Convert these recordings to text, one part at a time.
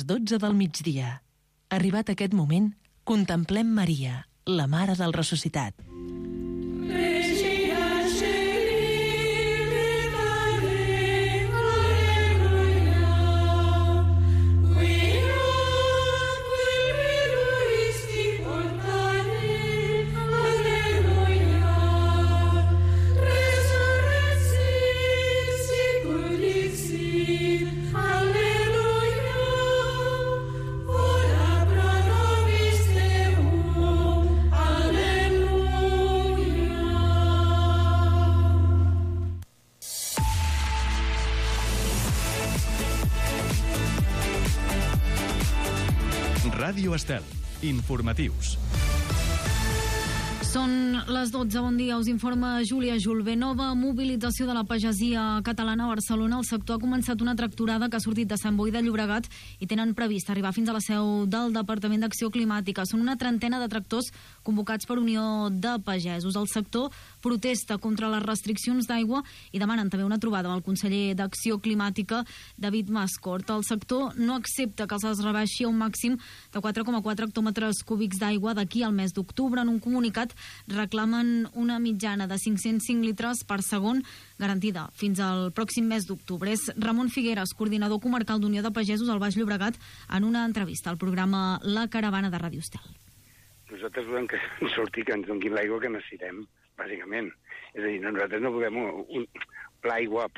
12 del migdia. Arribat aquest moment, contemplem Maria, la Mare del Ressuscitat. Ràdio Estel. Informatius. Són les 12, bon dia, us informa Júlia Julve. Nova mobilització de la pagesia catalana a Barcelona. El sector ha començat una tractorada que ha sortit de Sant Boi de Llobregat i tenen previst arribar fins a la seu del Departament d'Acció Climàtica. Són una trentena de tractors convocats per Unió de Pagesos. El sector protesta contra les restriccions d'aigua i demanen també una trobada amb el conseller d'Acció Climàtica, David Mascort. El sector no accepta que se'ls rebaixi a un màxim de 4,4 hectòmetres cúbics d'aigua d'aquí al mes d'octubre. En un comunicat reclamen una mitjana de 505 litres per segon garantida fins al pròxim mes d'octubre. És Ramon Figueres, coordinador comarcal d'Unió de Pagesos al Baix Llobregat, en una entrevista al programa La Caravana de Ràdio Estel. Nosaltres volem que surti, que ens donin l'aigua que necessitem, bàsicament. És a dir, nosaltres no podem l'aigua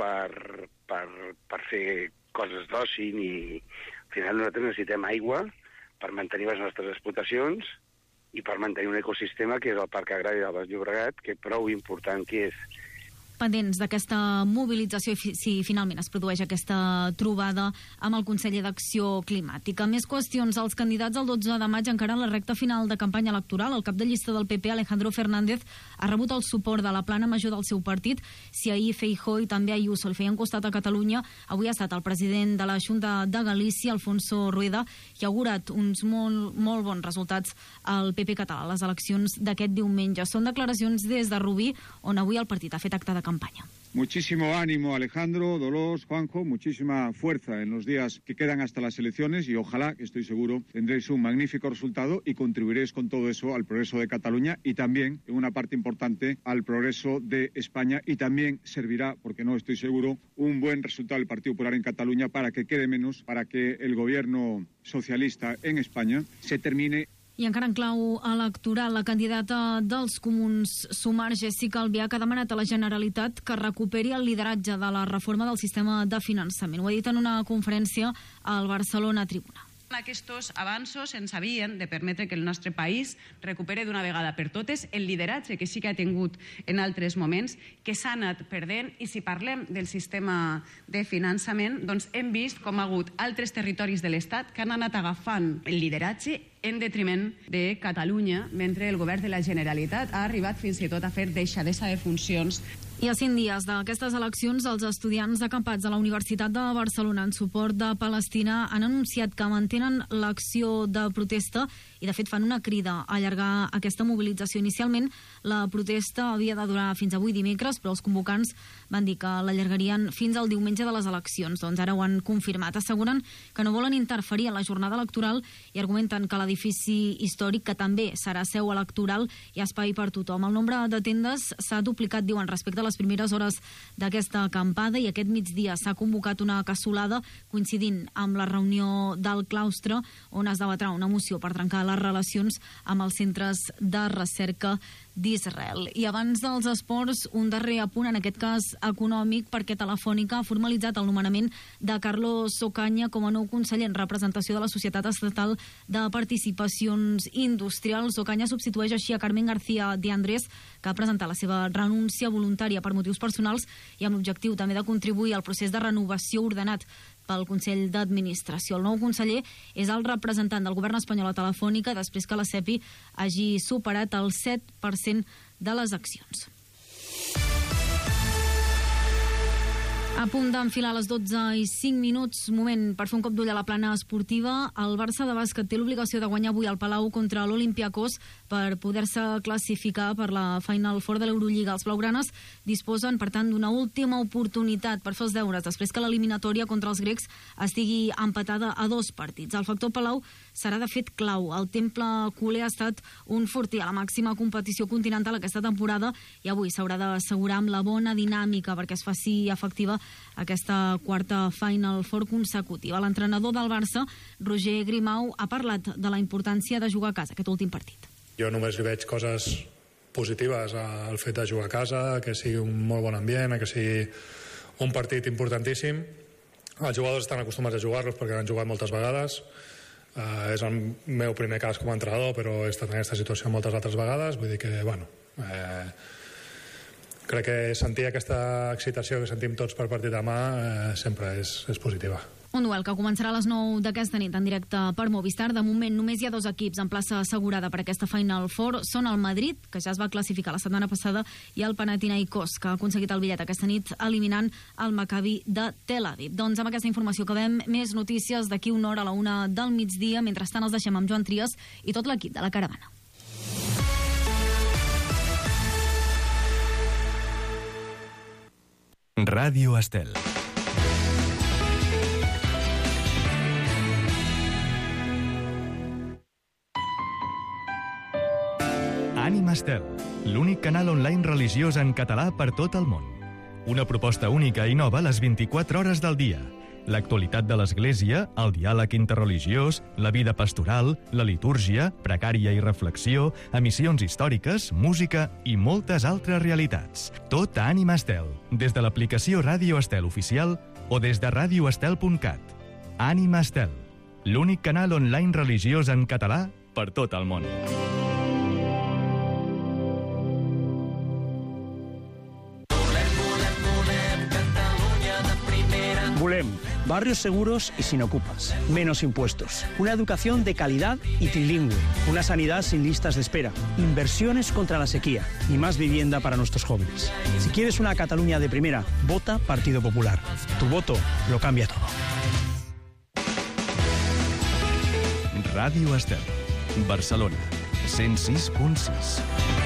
per fer coses d'oci, ni... Al final nosaltres necessitem aigua per mantenir les nostres explotacions i per mantenir un ecosistema que és el Parc Agrari del Baix Llobregat, que prou important que és. Pendents d'aquesta mobilització si finalment es produeix aquesta trobada amb el conseller d'Acció Climàtica. Més qüestions. Els candidats al 12 de maig encara en la recta final de campanya electoral. El cap de llista del PP, Alejandro Fernández, ha rebut el suport de la plana major del seu partit. Si ahir Feijóo i també Ayuso el feien costat a Catalunya, avui ha estat el president de la Xunta de Galícia, Alfonso Rueda, que ha augurat uns molt bons resultats al PP català a les eleccions d'aquest diumenge. Són declaracions des de Rubí, on avui el partit ha fet acte de campaña. Muchísimo ánimo, Alejandro, Dolors, Juanjo, muchísima fuerza en los días que quedan hasta las elecciones y ojalá, estoy seguro, tendréis un magnífico resultado y contribuiréis con todo eso al progreso de Cataluña y también, en una parte importante, al progreso de España y también servirá, porque no estoy seguro, un buen resultado del Partido Popular en Cataluña para que quede menos, para que el gobierno socialista en España se termine. I encara en clau electoral, la candidata dels Comuns, Sumar Jessica Albiach, ha demanat a la Generalitat que recuperi el lideratge de la reforma del sistema de finançament. Ho ha dit en una conferència al Barcelona Tribuna. Aquests avanços ens havien de permetre que el nostre país recupere d'una vegada per totes el lideratge que sí que ha tingut en altres moments, que s'ha anat perdent. I si parlem del sistema de finançament, doncs hem vist com ha hagut altres territoris de l'Estat que han anat agafant el lideratge en detriment de Catalunya, mentre el govern de la Generalitat ha arribat fins i tot a fer deixadesa de funcions. I a 100 dies d'aquestes eleccions, els estudiants acampats a la Universitat de Barcelona en suport de Palestina han anunciat que mantenen l'acció de protesta i, de fet, fan una crida a allargar aquesta mobilització. Inicialment, la protesta havia de durar fins avui dimecres, però els convocants van dir que l'allargarien fins al diumenge de les eleccions. Doncs ara ho han confirmat. Asseguren que no volen interferir en la jornada electoral i argumenten que l'edifici històric, que també serà seu electoral, hi ha espai per tothom. El nombre de tendes s'ha duplicat, diuen, respecte a les primeres hores d'aquesta acampada, i aquest migdia s'ha convocat una cassolada coincidint amb la reunió del claustre, on es debatrà una moció per trencar les relacions amb els centres de recerca d'Israel. I abans dels esports, un darrer apunt, en aquest cas econòmic, perquè Telefònica ha formalitzat el nomenament de Carlos Ocaña com a nou conseller en representació de la Societat Estatal de Participacions Industrials. Ocaña substitueix així a Carmen García de Andrés, que ha presentat la seva renúncia voluntària per motius personals i amb l'objectiu també de contribuir al procés de renovació ordenat pel Consell d'Administració. El nou conseller és el representant del govern espanyol a Telefònica després que la SEPI hagi superat el 7% de les accions. A punt d'enfilar les 12:05, moment per fer un cop d'ull a la plana esportiva. El Barça de bàsquet té l'obligació de guanyar avui al Palau contra l'Olympiacos per poder-se classificar per la Final Four de l'Eurolliga. Els blaugranes disposen, per tant, d'una última oportunitat per fer els deures després que l'eliminatòria contra els grecs estigui empatada a 2 partits. El factor Palau serà de fet clau. El temple culer ha estat un fortí a la màxima competició continental aquesta temporada i avui s'haurà d'assegurar amb la bona dinàmica perquè es faci efectiva aquesta quarta Final Four consecutiva. L'entrenador del Barça, Roger Grimau, ha parlat de la importància de jugar a casa aquest últim partit. Jo només li veig coses positives al fet de jugar a casa, que sigui un molt bon ambient, que sigui un partit importantíssim. Els jugadors estan acostumats a jugar-los perquè han jugat moltes vegades. És el meu primer cas com a entrenador, però he estat en aquesta situació moltes altres vegades. Vull dir que, crec que sentir aquesta excitació que sentim tots per partit demà sempre és positiva. Un duel que començarà a les 9 d'aquesta nit en directe per Movistar. De moment només hi ha 2 equips en plaça assegurada per aquesta Final Four. Són el Madrid, que ja es va classificar la setmana passada, i el Panathinaikos, que ha aconseguit el bitllet aquesta nit eliminant el Maccabi de Tel Aviv. Doncs amb aquesta informació acabem. Més notícies d'aquí una hora a la 1 del migdia. Mentrestant els deixem amb Joan Trias i tot l'equip de la Caravana. Ràdio Estel. Ànima Estel, l'únic canal online religiós en català per tot el món. Una proposta única i nova a les 24 hores del dia. L'actualitat de l'Església, el diàleg interreligiós, la vida pastoral, la litúrgia, precària i reflexió, emissions històriques, música i moltes altres realitats. Tot a Ànima Estel, des de l'aplicació Ràdio Estel oficial o des de radioestel.cat. Ànima Estel, l'únic canal online religiós en català per tot el món. Volem barrios seguros y sin ocupas, menos impuestos, una educación de calidad y trilingüe, una sanidad sin listas de espera, inversiones contra la sequía y más vivienda para nuestros jóvenes. Si quieres una Cataluña de primera, vota Partido Popular. Tu voto lo cambia todo. Ràdio Estel, Barcelona, 106.6.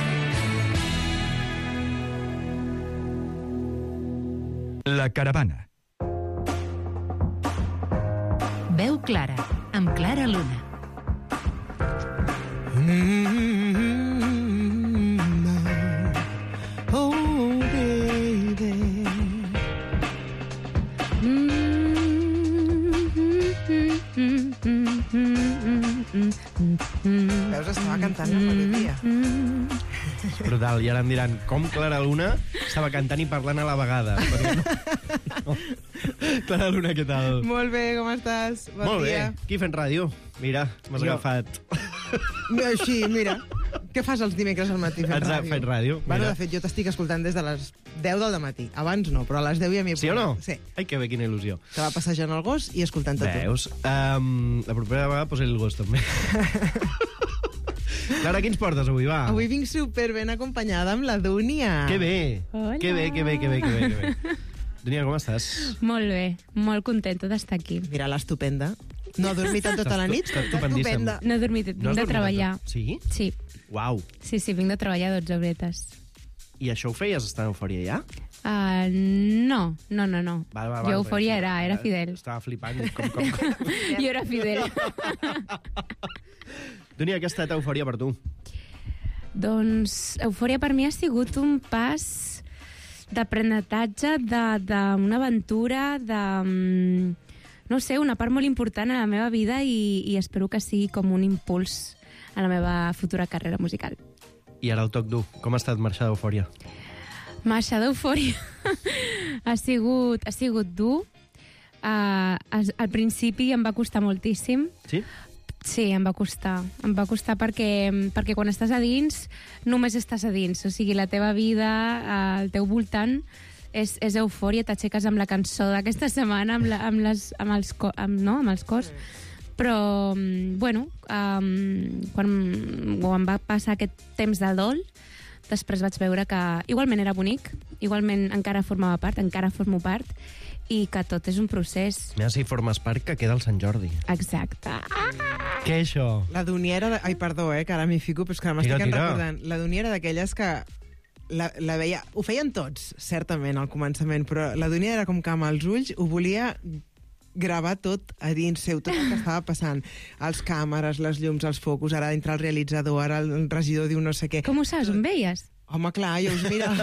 La Caravana. Veu clara, amb Clara Luna. Oh, baby. Veus, estava cantant la melodia. És brutal, i ara em diran com Clara Luna estava cantant i parlant a la vegada. No. Clara Luna, què tal? Molt bé, com estàs? Bon Molt dia. bé, aquí fent ràdio. Mira, m'has agafat. Així, mira. Què fas els dimecres al matí fent ràdio? Fent ràdio, Bueno, mira. de fet, jo t'estic escoltant des de les 10 del matí. Abans no, però a les 10 ja m'hi he Sí o no? Sí. Ai, que bé, quina il·lusió. Que va passejant el gos i escoltant-te tu. Veus? La propera vegada posaré el gos, també. Clara, què ens portes avui, va? Avui vinc super ben acompanyada amb la Dúnia. Que bé. Hola. Que bé. Dúnia, com estàs? Molt bé, molt contenta d'estar aquí. Mira, l'estupenda. No ha dormit en tota la nit? Estàs estupendíssim. No he dormit, vinc de treballar. Sí? Sí. Uau. Sí, vinc de treballar 12 horetes. I això ho feies estar en eufòria ja? No. Va, Jo eufòria era fidel. Estava flipant. Com. Jo era fidel. Dúnia, què ha estat eufòria per tu? Doncs eufòria per mi ha sigut un pas d'aprenentatge, d'una aventura, no sé, una part molt important a la meva vida i espero que sigui com un impuls a la meva futura carrera musical. I ara el toc dur. Com ha estat marxar d'eufòria? Marxar d'eufòria ha sigut dur. Al principi em va costar moltíssim. Sí? Sí, em va costar. Em va costar perquè quan estàs a dins, només estàs a dins. O sigui, la teva vida, al teu voltant, és eufòria. T'aixeques amb la cançó d'aquesta setmana, amb els cors. Però, bueno, quan em va passar aquest temps de dol, després vaig veure que igualment era bonic, igualment encara formava part, encara formo part, i que tot és un procés. Mira si formes part que queda el Sant Jordi. Exacte. Què és això? La Dunia era... Ai, perdó, que ara m'hi fico, però és que m'estic recordant. La Dunia era d'aquelles que la veia... Ho feien tots, certament, al començament, però la Dunia era com que amb els ulls ho volia gravar tot a dins seu, tot el que estava passant. Els càmeres, les llums, els focus, ara entra el realitzador, ara el regidor diu no sé què. Com ho saps? On veies? Home, clar, jo us mira...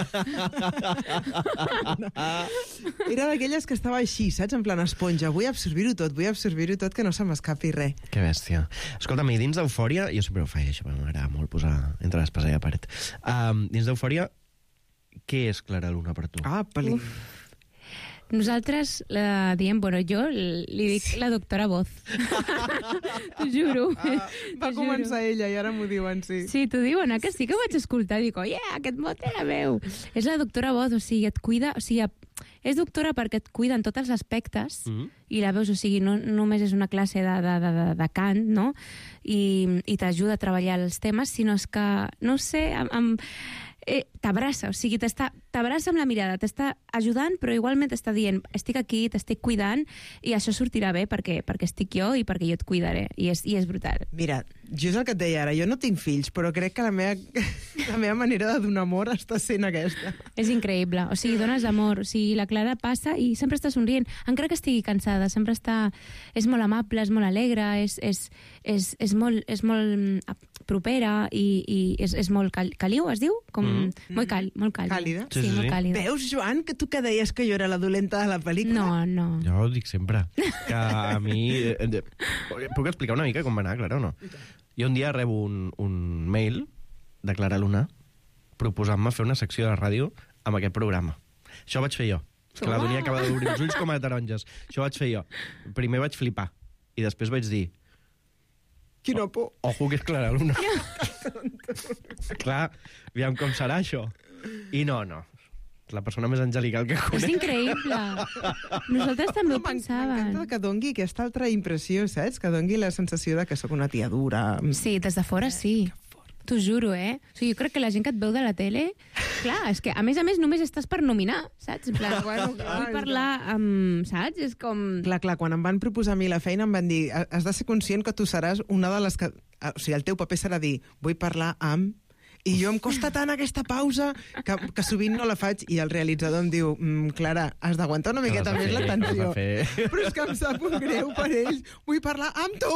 Era d'aquelles que estava així, saps? En plan esponja. Vull absorbir-ho tot, que no se m'escapi res. Que bèstia. Escolta'm, i dins d'Eufòria, jo sempre ho faig, m'agrada molt posar entre l'espasa i la paret. Dins d'Eufòria, què és Clara Luna per tu? Nosaltres la diem, bueno, jo li dic la doctora Voz. T'ho juro. Va començar ella i ara m'ho diuen, sí. Sí, t'ho diuen, que sí que ho vaig escoltar. Dic, aquest mot era meu. És la doctora Voz, o sigui, et cuida... O sigui, és doctora perquè et cuida en tots els aspectes i la veus, o sigui, no només és una classe de cant, no? I t'ajuda a treballar els temes, sinó és que, no sé, t'abraça, o sigui, t'abraça amb la mirada, t'està ajudant, però igualment t'està dient, estic aquí, t'estic cuidant, i això sortirà bé perquè estic jo i perquè jo et cuidaré, i és brutal. Mira, jo és el que et deia ara, jo no tinc fills, però crec que la meva manera de donar amor està sent aquesta. És increïble, o sigui, dones amor, o sigui, la Clara passa i sempre està somrient, encara que estigui cansada, sempre està... És molt amable, és molt alegre, és molt propera i és molt caliu, es diu? Molt càlida. Càlida? Sí, molt càlida. Veus, Joan, que tu que deies que jo era la dolenta de la pel·lícula? No. Jo ho dic sempre. Que a mi... Puc explicar una mica com va anar, Clara, o no? Jo un dia rebo un mail de Clara Luna proposant-me fer una secció de ràdio amb aquest programa. Això ho vaig fer jo. És que la Dunia acaba d'obrir els ulls com a taronges. Això ho vaig fer jo. Primer vaig flipar i després vaig dir... Quina por. Ojo que és Clara Luna. Clar, aviam com serà això. I no. La persona més angelical que conec. És increïble. Nosaltres també ho pensàvem. M'encanta que dongui aquesta altra impressió, saps? Que dongui la sensació de que sóc una tia dura. Sí, des de fora sí. T'ho juro, O sigui, jo crec que la gent que et veu de la tele... Clar, és que a més només estàs per nominar, saps? En plan, vull parlar amb... Saps? És com... Clar, quan em van proposar a mi la feina em van dir has de ser conscient que tu seràs una de les que... O sigui, el teu paper serà dir vull parlar amb... I jo em costa tant aquesta pausa que sovint no la faig i el realitzador em diu Clara, has d'aguantar una miqueta més la tensió. Però és que em sap un greu per ells. Vull parlar amb tu,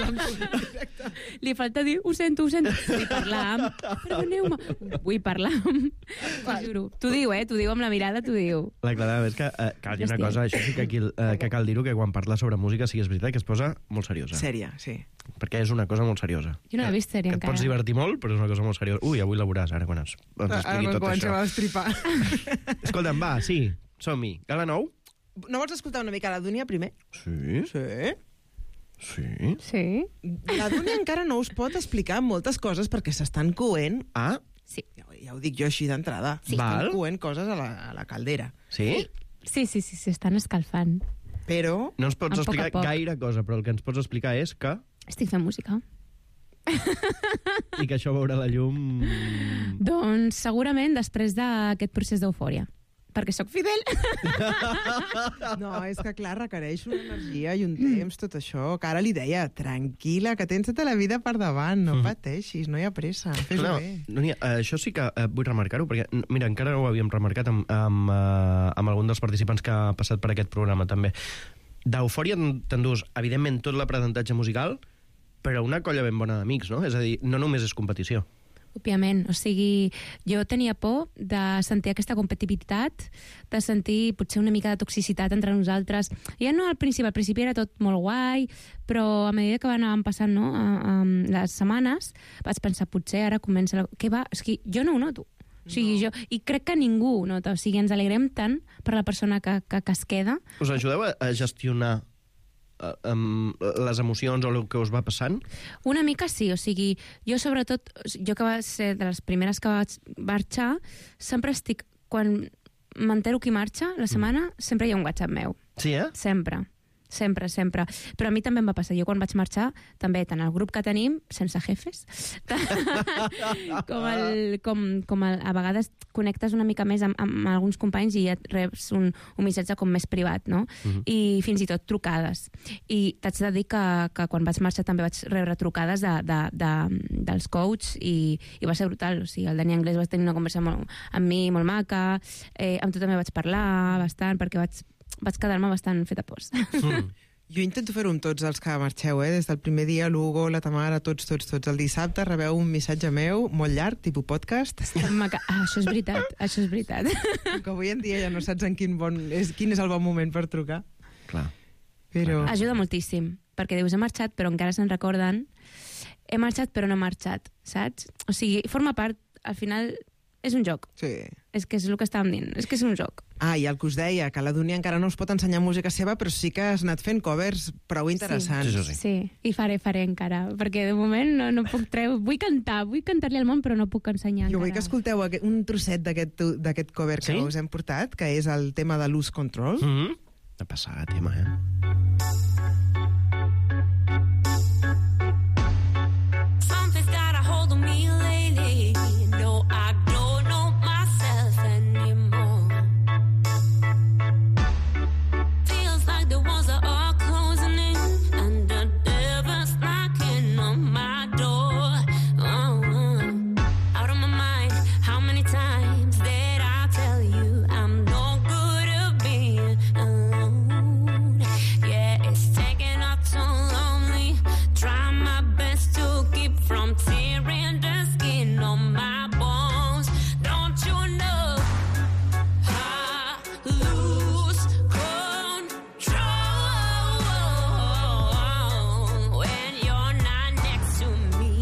Li falta dir, ho sento. Vull parlar amb... Perdoneu-me. Vull parlar amb... T'ho juro. T'ho diu, t'ho diu amb la mirada, t'ho diu. La Clara, és que cal dir una cosa, això sí que cal dir-ho, que quan parla sobre música sí que és veritat que es posa molt seriosa. Sèria, sí. Perquè és una cosa molt seriosa. Jo no l'he vist sèria Et encara. pots divertir molt, però és una cosa molt seriosa. Ui, avui la veuràs, ara quan ens expliqui tot això. Ara estripar. Escolta'm, va, sí, som-hi. Gala 9? No vols escoltar una mica la Dúnia primer? Sí. La Dúnia encara no us pot explicar moltes coses perquè s'estan coent. Sí. Ja ho dic jo així d'entrada. Sí. Estan coent coses a la caldera. Sí? Sí, estan escalfant. Però... No ens pots explicar gaire cosa, però el que ens pots explicar és que... Estic fent música. I que això veurà la llum... Doncs segurament després d'aquest procés d'eufòria. Perquè sóc fidel. No, és que clar, requereix una energia i un temps, tot això. Que ara li deia, tranquil·la, que tens tota la vida per davant, no pateixis, no hi ha pressa, fes-ho bé. Núria, això sí que vull remarcar-ho, perquè, mira, encara no ho havíem remarcat amb algun dels participants que ha passat per aquest programa, també. D'Eufòria t'endús, evidentment, tot l'aprenentatge musical, però una colla ben bona d'amics, no? És a dir, no només és competició. Òbviament, o sigui, jo tenia por de sentir aquesta competitivitat, de sentir potser una mica de toxicitat entre nosaltres. Ja no al principi era tot molt guai, però a medida que anaven passant les setmanes, vaig pensar, potser ara comença... Què va? És que jo no ho noto. O sigui, i crec que ningú nota. O sigui, ens alegrem tant per la persona que es queda. Us ajudeu a gestionar les emocions o el que us va passant? Una mica sí, o sigui, jo sobretot, jo que va ser de les primeres que vaig marxar, sempre estic, quan m'entero qui marxa la setmana, sempre hi ha un WhatsApp meu. Sí, Sempre. Sempre. Però a mi també em va passar. Jo quan vaig marxar, també, tant el grup que tenim, sense jefes, a vegades connectes una mica més amb alguns companys i et reps un missatge com més privat, no? I fins i tot trucades. I t'haig de dir que quan vaig marxar també vaig rebre trucades dels coaches i va ser brutal. O sigui, el Dani Anglès va tenir una conversa amb mi molt maca, amb tu també vaig parlar bastant, perquè vaig quedar-me bastant feta pos. Jo intento fer-ho amb tots els que marxeu, des del primer dia, l'Hugo, la Tamara, tots. El dissabte rebeu un missatge meu, molt llarg, tipus podcast. Això és veritat. Que avui en dia ja no saps quin és el bon moment per trucar. Clar. Però... Ajuda moltíssim, perquè dius, he marxat, però encara se'n recorden. He marxat, però no he marxat, saps? O sigui, forma part, al final... És un joc. Sí. És que és el que estàvem dient. És que és un joc. I el que us deia, que la Dúnia encara no us pot ensenyar música seva, però sí que has anat fent covers prou interessants. Sí. I faré encara, perquè de moment no puc treure... Vull cantar-li al món, però no puc ensenyar encara. Jo vull que escolteu un trosset d'aquest cover que us hem portat, que és el tema de Lose Control. De passar tema, Something's got a hold on me lately. No, I don't know myself anymore. Feels like the walls are all closing in, and the devil's knocking on my door. Out of my mind, how many times did I tell you I'm no good at being alone? Yeah, it's taking up so lonely. Try my best to keep from tearing the skin on my bones. Don't you know I lose control when you're not next to me?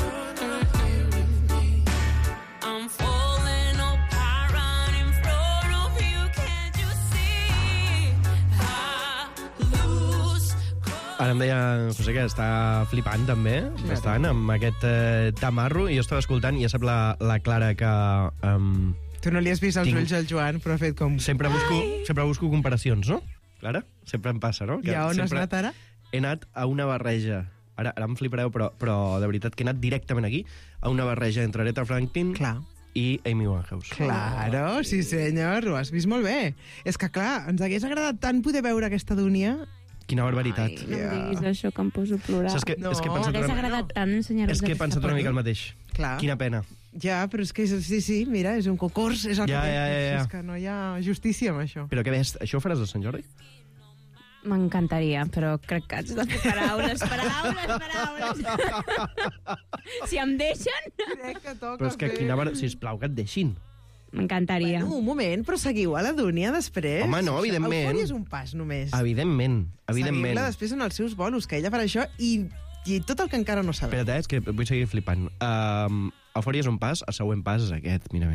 I'm falling apart right in front of you. Can't you see? I lose control. Ara em deia José que està flipant també, bastant, amb aquest tamarro, i jo estava escoltant i ja sap la Clara que... Tu no li has vist els ulls al Joan, però ha fet com... Sempre busco comparacions, no? Clara? Sempre em passa, no? I a on has anat ara? He anat a una barreja, ara em flipareu, però de veritat que he anat directament aquí, a una barreja entre Aretha Franklin i Amy Winehouse. Claro, sí senyor, ho has vist molt bé. És que clar, ens hagués agradat tant poder veure aquesta Dúnia. Quina barbaritat. No em diguis això, que em poso a plorar. Saps que, és que he pensat m'hagués agradat tant ensenyar-vos És que he pensat una mica el mateix. Clar. Quina pena. Ja, però és que sí, mira, és un concurs, és el que és que no hi ha justícia amb això. Però què ves, això ho faràs a Sant Jordi? M'encantaria, però crec que haig de fer paraules. Si em deixen... Crec que toca però és que sisplau, que et deixin. M'encantaria. Bueno, un moment, però seguiu a la Dúnia després. Home, no, evidentment. Eufòria és un pas, només. Evidentment. Seguim-la després en els seus bolos, que ella farà això i tot el que encara no sabem. Espera't, és que vull seguir flipant. Eufòria és un pas, el següent pas és aquest, mira.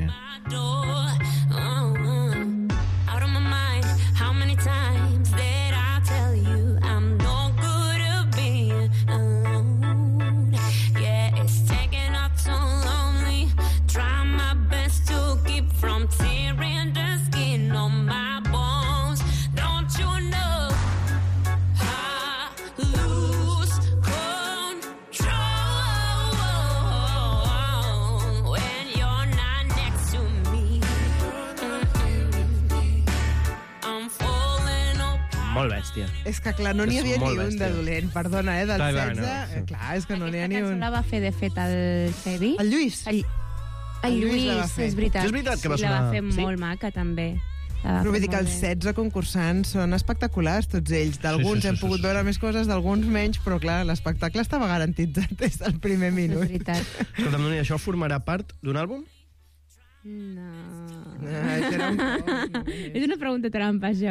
Out of my mind, how many times did I tell you I'm no good at being alone? Yeah, it's taking up so lonely. Try my best to keep from tearing the skin on my bones. Don't you know I lose control when you're not next to me? I'm falling apart. Molt bèstia. És que clar, no n'hi havia ni un de dolent, perdona, del clar, 16. no. Clar, és que no n'hi ha ni un. La va fer, de fet, el Xevi. El Lluís. El Lluís, la va fer. és veritat. És veritat que va la va sonar- fer sí? molt maca, també. Però vull dir que els 16 concursants són espectaculars, tots ells. D'alguns hem pogut veure més coses, d'alguns menys, però clar, l'espectacle estava garantitzat des del primer minut. És veritat. Escolta'm, Núria, això formarà part d'un àlbum? No. És una pregunta trampa, això,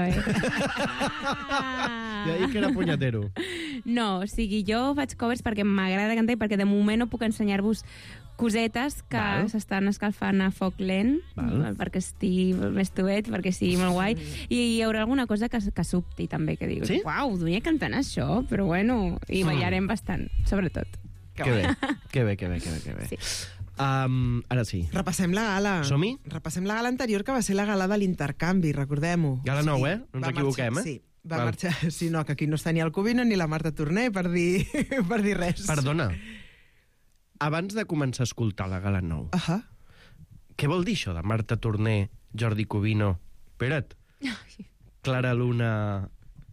Ja dic que era punyatero. No, o sigui, jo faig covers perquè m'agrada cantar i perquè de moment no puc ensenyar-vos cosetes que s'estan escalfant a foc lent, perquè estigui més tovet, perquè sigui molt guai, i hi haurà alguna cosa que subti també, que dius, uau, Dúnia cantant això, però bueno, i ballarem bastant, sobretot. Que bé. Sí. Ara sí. Repassem la gala. Som-hi? Repassem la gala anterior, que va ser la gala de l'intercanvi, recordem-ho. Gala 9, no ens equivoquem, Sí. Va marxar, sí, no, que aquí no està ni el Covino ni la Marta Torné per dir res. Perdona, abans de començar a escoltar la Gala 9, què vol dir això de Marta Torné, Jordi Covino, espera't, Clara Luna...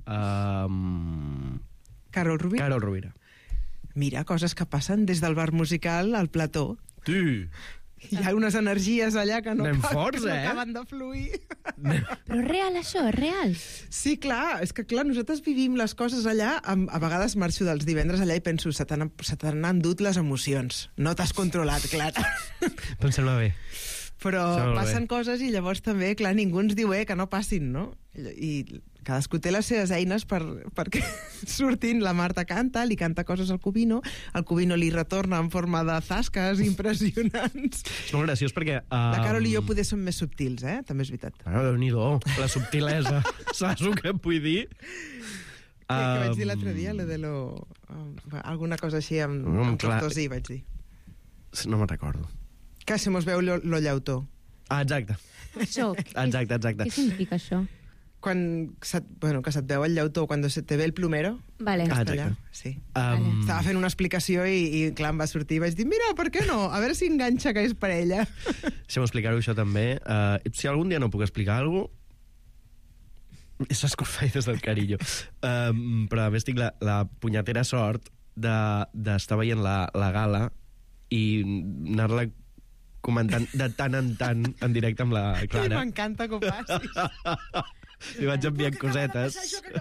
Carol Rovira. Carol Rovira. Mira, coses que passen des del bar musical al plató. Sí. Hi ha unes energies allà que no, forts, que no acaben de fluir. Però és real, això, és real. Sí, clar, és que clar, nosaltres vivim les coses allà, a vegades marxo dels divendres allà i penso, se t'han endut les emocions. No t'has controlat, clar. Em sembla bé. Però passen coses i llavors també, clar, ningú ens diu que no passin, no? I cadascú té les seves eines perquè surtin. La Marta canta, li canta coses al Covino, el Covino li retorna en forma de zasques impressionants. És molt graciós perquè... La Carol i jo poder som més subtils, també és veritat. Bueno, Déu-n'hi-do, la subtilesa. Saps el que em vull dir? Què vaig dir l'altre dia? Alguna cosa així amb Tortosí, vaig dir. No me'n recordo. Que se mos veu lo llautó. Exacte. Això, Exacte. què significa això? Que se't veu el llautó, quan te ve el plomero. Vale. Allà, sí. Estava fent una explicació i clar, em va sortir i vaig dir, mira, per què no? A veure si enganxa que és per ella. Deixem explicar-ho això també. Si algun dia no puc explicar alguna cosa, és escorfar des del carillo. Però a més tinc la punyetera sort d'estar veient la gala i anar-la comentant de tant en tant en directe amb la Clara. M'encanta que ho passis. Li vaig enviant cosetes.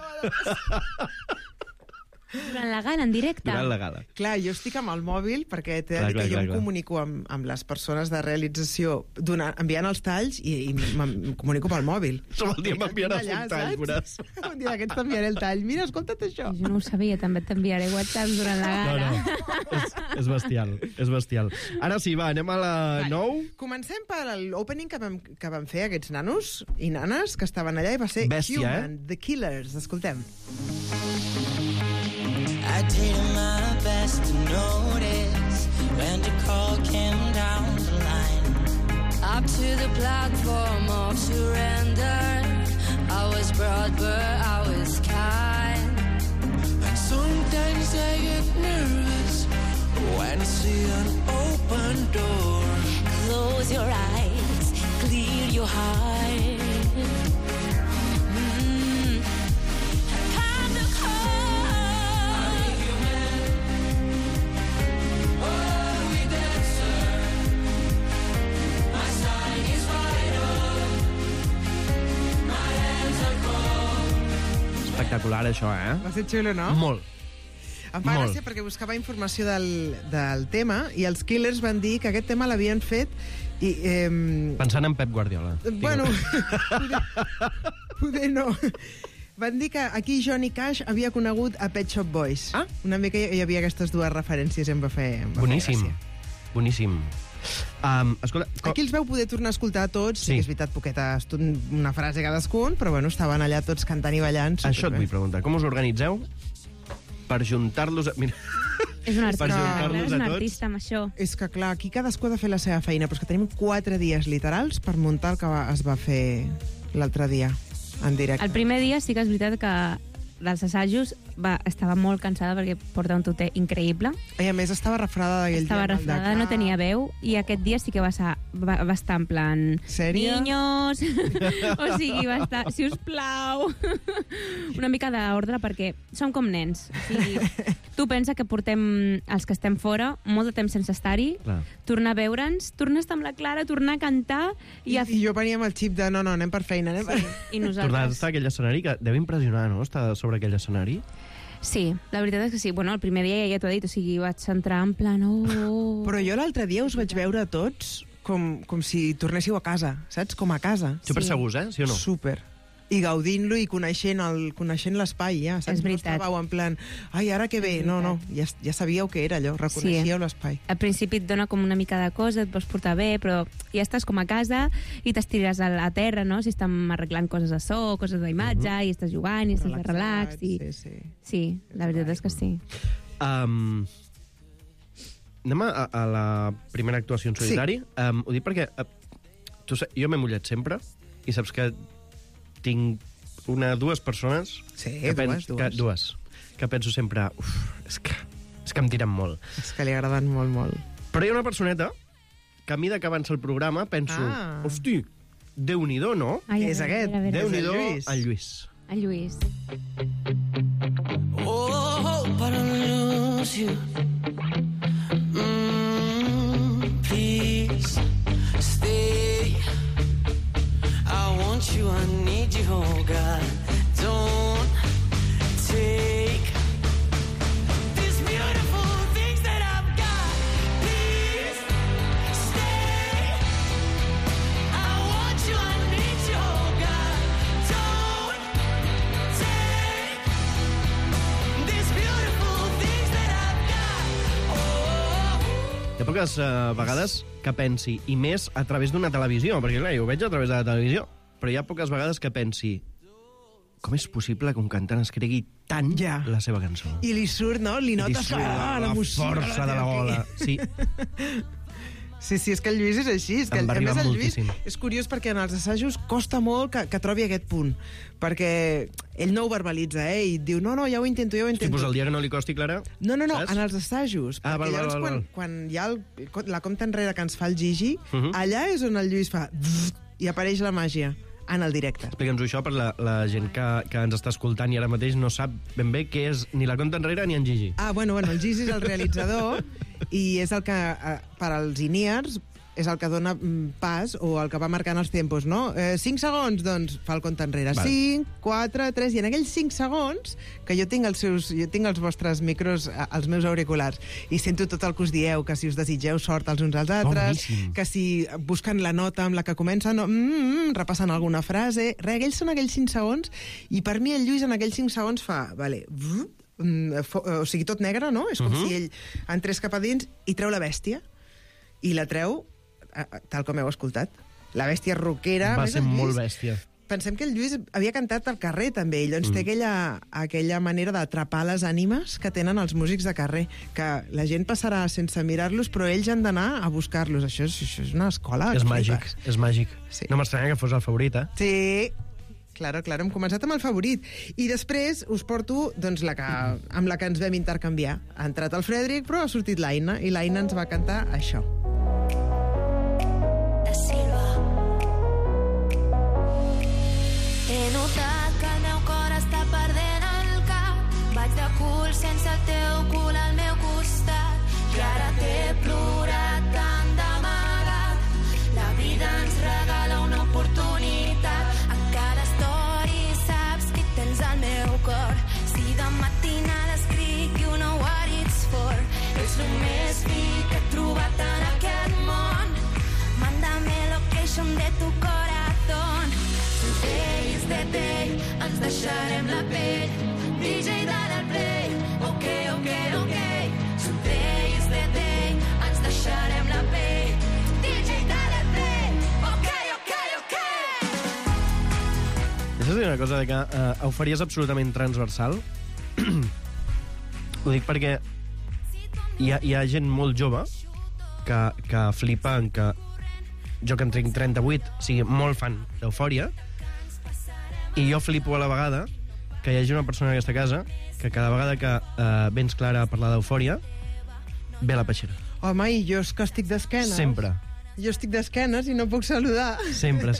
Durant la gala, en directe? Durant la gala. Clar, jo estic amb el mòbil perquè t'he de dir que jo em comunico amb les persones de realització enviant els talls i em comunico pel mòbil. Som el dia m'enviaràs un tall, veuràs. Un dia d'aquests t'enviaré el tall. Mira, escolta't això. Jo no ho sabia, també t'enviaré WhatsApp durant la gala. No. És bestial, és bestial. Ara sí, va, anem a la 9. Comencem per l'opening que vam fer aquests nanos i nanes que estaven allà i va ser Human, The Killers. Escoltem. I did my best to notice when the call came down the line. Up to the platform of surrender, I was broad but I was kind. And sometimes I get nervous when I see an open door. Close your eyes, clear your heart. Espectacular, això, Va ser xulo, no? Molt. Em fa gràcia perquè buscava informació del tema i els Killers van dir que aquest tema l'havien fet i... Pensant en Pep Guardiola. Bueno, poder no. Van dir que aquí Johnny Cash havia conegut a Pet Shop Boys. Una mica hi havia aquestes dues referències i em va fer Boníssim, boníssim. Escolta, aquí els veu poder tornar a escoltar tots, sí que és veritat, poquetes, una frase cadascun, però bueno, estaven allà tots cantant i ballant. Això et vull preguntar, com us organitzeu per juntar-los... Mira, és un artista amb això. És que clar, aquí cadascú ha de fer la seva feina, però és que tenim 4 dies literals per muntar el que es va fer l'altre dia, en directe. El primer dia sí que és veritat que dels assajos estava molt cansada perquè porta un tuter increïble. I a més estava refredada aquell dia. Estava refredada, no tenia veu, i aquest dia sí que va estar en plan... Sèrio? Niños! O sigui, va estar, si us plau, una mica d'ordre, perquè som com nens. O sigui, tu pensa que portem, els que estem fora, molt de temps sense estar-hi, tornar a veure'ns, tornar a estar amb la Clara, tornar a cantar... I jo venia amb el xip de no, anem per feina, anem per... I nosaltres... Tornar a estar a aquell escenari, que deu impressionar, no?, estar sobre aquell escenari. Sí, la veritat és que sí. Bueno, el primer dia ja t'ho he dit, o sigui, vaig entrar en plan... Però jo l'altre dia us vaig veure tots com si tornéssiu a casa, saps? Com a casa. Super segurs, sí o no? Super. I gaudint-lo i coneixent l'espai, ja. Saps? És veritat. No estàveu en plan, ai, ara que bé. No, ja sabíeu què era allò, reconeixíeu l'espai. Al principi et dona com una mica de cosa, et vols portar bé, però ja estàs com a casa i t'estires a la terra, no? Si estem arreglant coses de so, coses d'imatge, i estàs jugant, i estàs de relax. Sí, la veritat és que sí. Anem a la primera actuació en solitari. Ho dic perquè jo m'he mullat sempre i saps que tinc dues persones... Sí, dues. Que penso sempre, és que em tiren molt. És que li agraden molt, molt. Però hi ha una personeta que a mesura que avança el programa penso, hosti, Déu-n'hi-do, no? Ai, és aquest? Déu-n'hi-do, el Lluís. El Lluís. Oh, but I lose you. Please stay. I want you, I need you, oh God. Don't take these beautiful things that I've got. Please stay. I want you, I need you, oh God. Don't take these beautiful things that I've got. Oh. Hi ha poques vegades que pensi, i més a través d'una televisió, perquè clar, jo ho veig a través de la televisió, però hi ha poques vegades que pensi com és possible que un cantant es cregui tant la seva cançó? I li surt, no? Li notes la força de la gola. Sí. Sí, és que el Lluís és així. És que Em va arribar el Lluís moltíssim. és curiós perquè en els assajos costa molt que trobi aquest punt. Perquè ell no ho verbalitza, i et diu, no, ja ho intento. Tipus el dia que no li costi, Clara? No, en els assajos. Val. Quan hi ha la compta enrere que ens fa el Gigi, allà és on el Lluís fa i apareix la màgia en el directe. Explica'ns-ho això per la gent que ens està escoltant i ara mateix no sap ben bé què és ni la compta enrere ni en Gigi. Bueno, el Gigi és el realitzador i és el que, per als in-ears, és el que dona pas o el que va marcant els tempos, no? 5 segons, doncs fa el compte enrere. 5, 4, 3... I en aquells 5 segons, que jo tinc els vostres micros, els meus auriculars, i sento tot el que us dieu, que si us desitgeu sort els uns als altres, que si busquen la nota amb la que comencen, repassen alguna frase... Aquells són aquells 5 segons, i per mi el Lluís en aquells 5 segons fa... o sigui, tot negre, no? És com si ell entrés cap a dins i treu la bèstia, i la treu tal com heu escoltat. La bèstia rockera... Va ser molt bèstia. Pensem que el Lluís havia cantat al carrer, també, i doncs té aquella manera d'atrapar les ànimes que tenen els músics de carrer, que la gent passarà sense mirar-los, però ells han d'anar a buscar-los. Això és una escola. És màgic. Sí. No m'estranya que fos el favorit, eh? Sí, claro, hem començat amb el favorit. I després us porto doncs, amb la que ens vam intercanviar. Ha entrat el Frederic, però ha sortit l'Aina, i l'Aina ens va cantar això. He notat que el meu cor està perdent el cap. Vaig de cul sense el teu cul al meu costat. I ara t'he plorat tant d'amagat. La vida ens regala una oportunitat. A cada story saps que tens al meu cor. Si de matinada escric you know what it's for. És el més fi que he trobat en aquest món. Mándame location de tu corazón. Today is the day, ens deixarem la pell. DJ dale al play, ok. Today is the day, ens deixarem la pell. DJ dale al play, ok. Deixa'ls dir una cosa, de que Eufòria és absolutament transversal. Ho dic perquè hi ha gent molt jove que flipa en que jo, que en tinc 38, sigui molt fan d'Eufòria, i jo flipo a la vegada que hi hagi una persona en aquesta casa que cada vegada que vens, Clara, a parlar d'Eufòria, ve la peixera. Home, i jo és que estic d'esquenes. Sempre. Jo estic d'esquenes i no puc saludar. Sempre.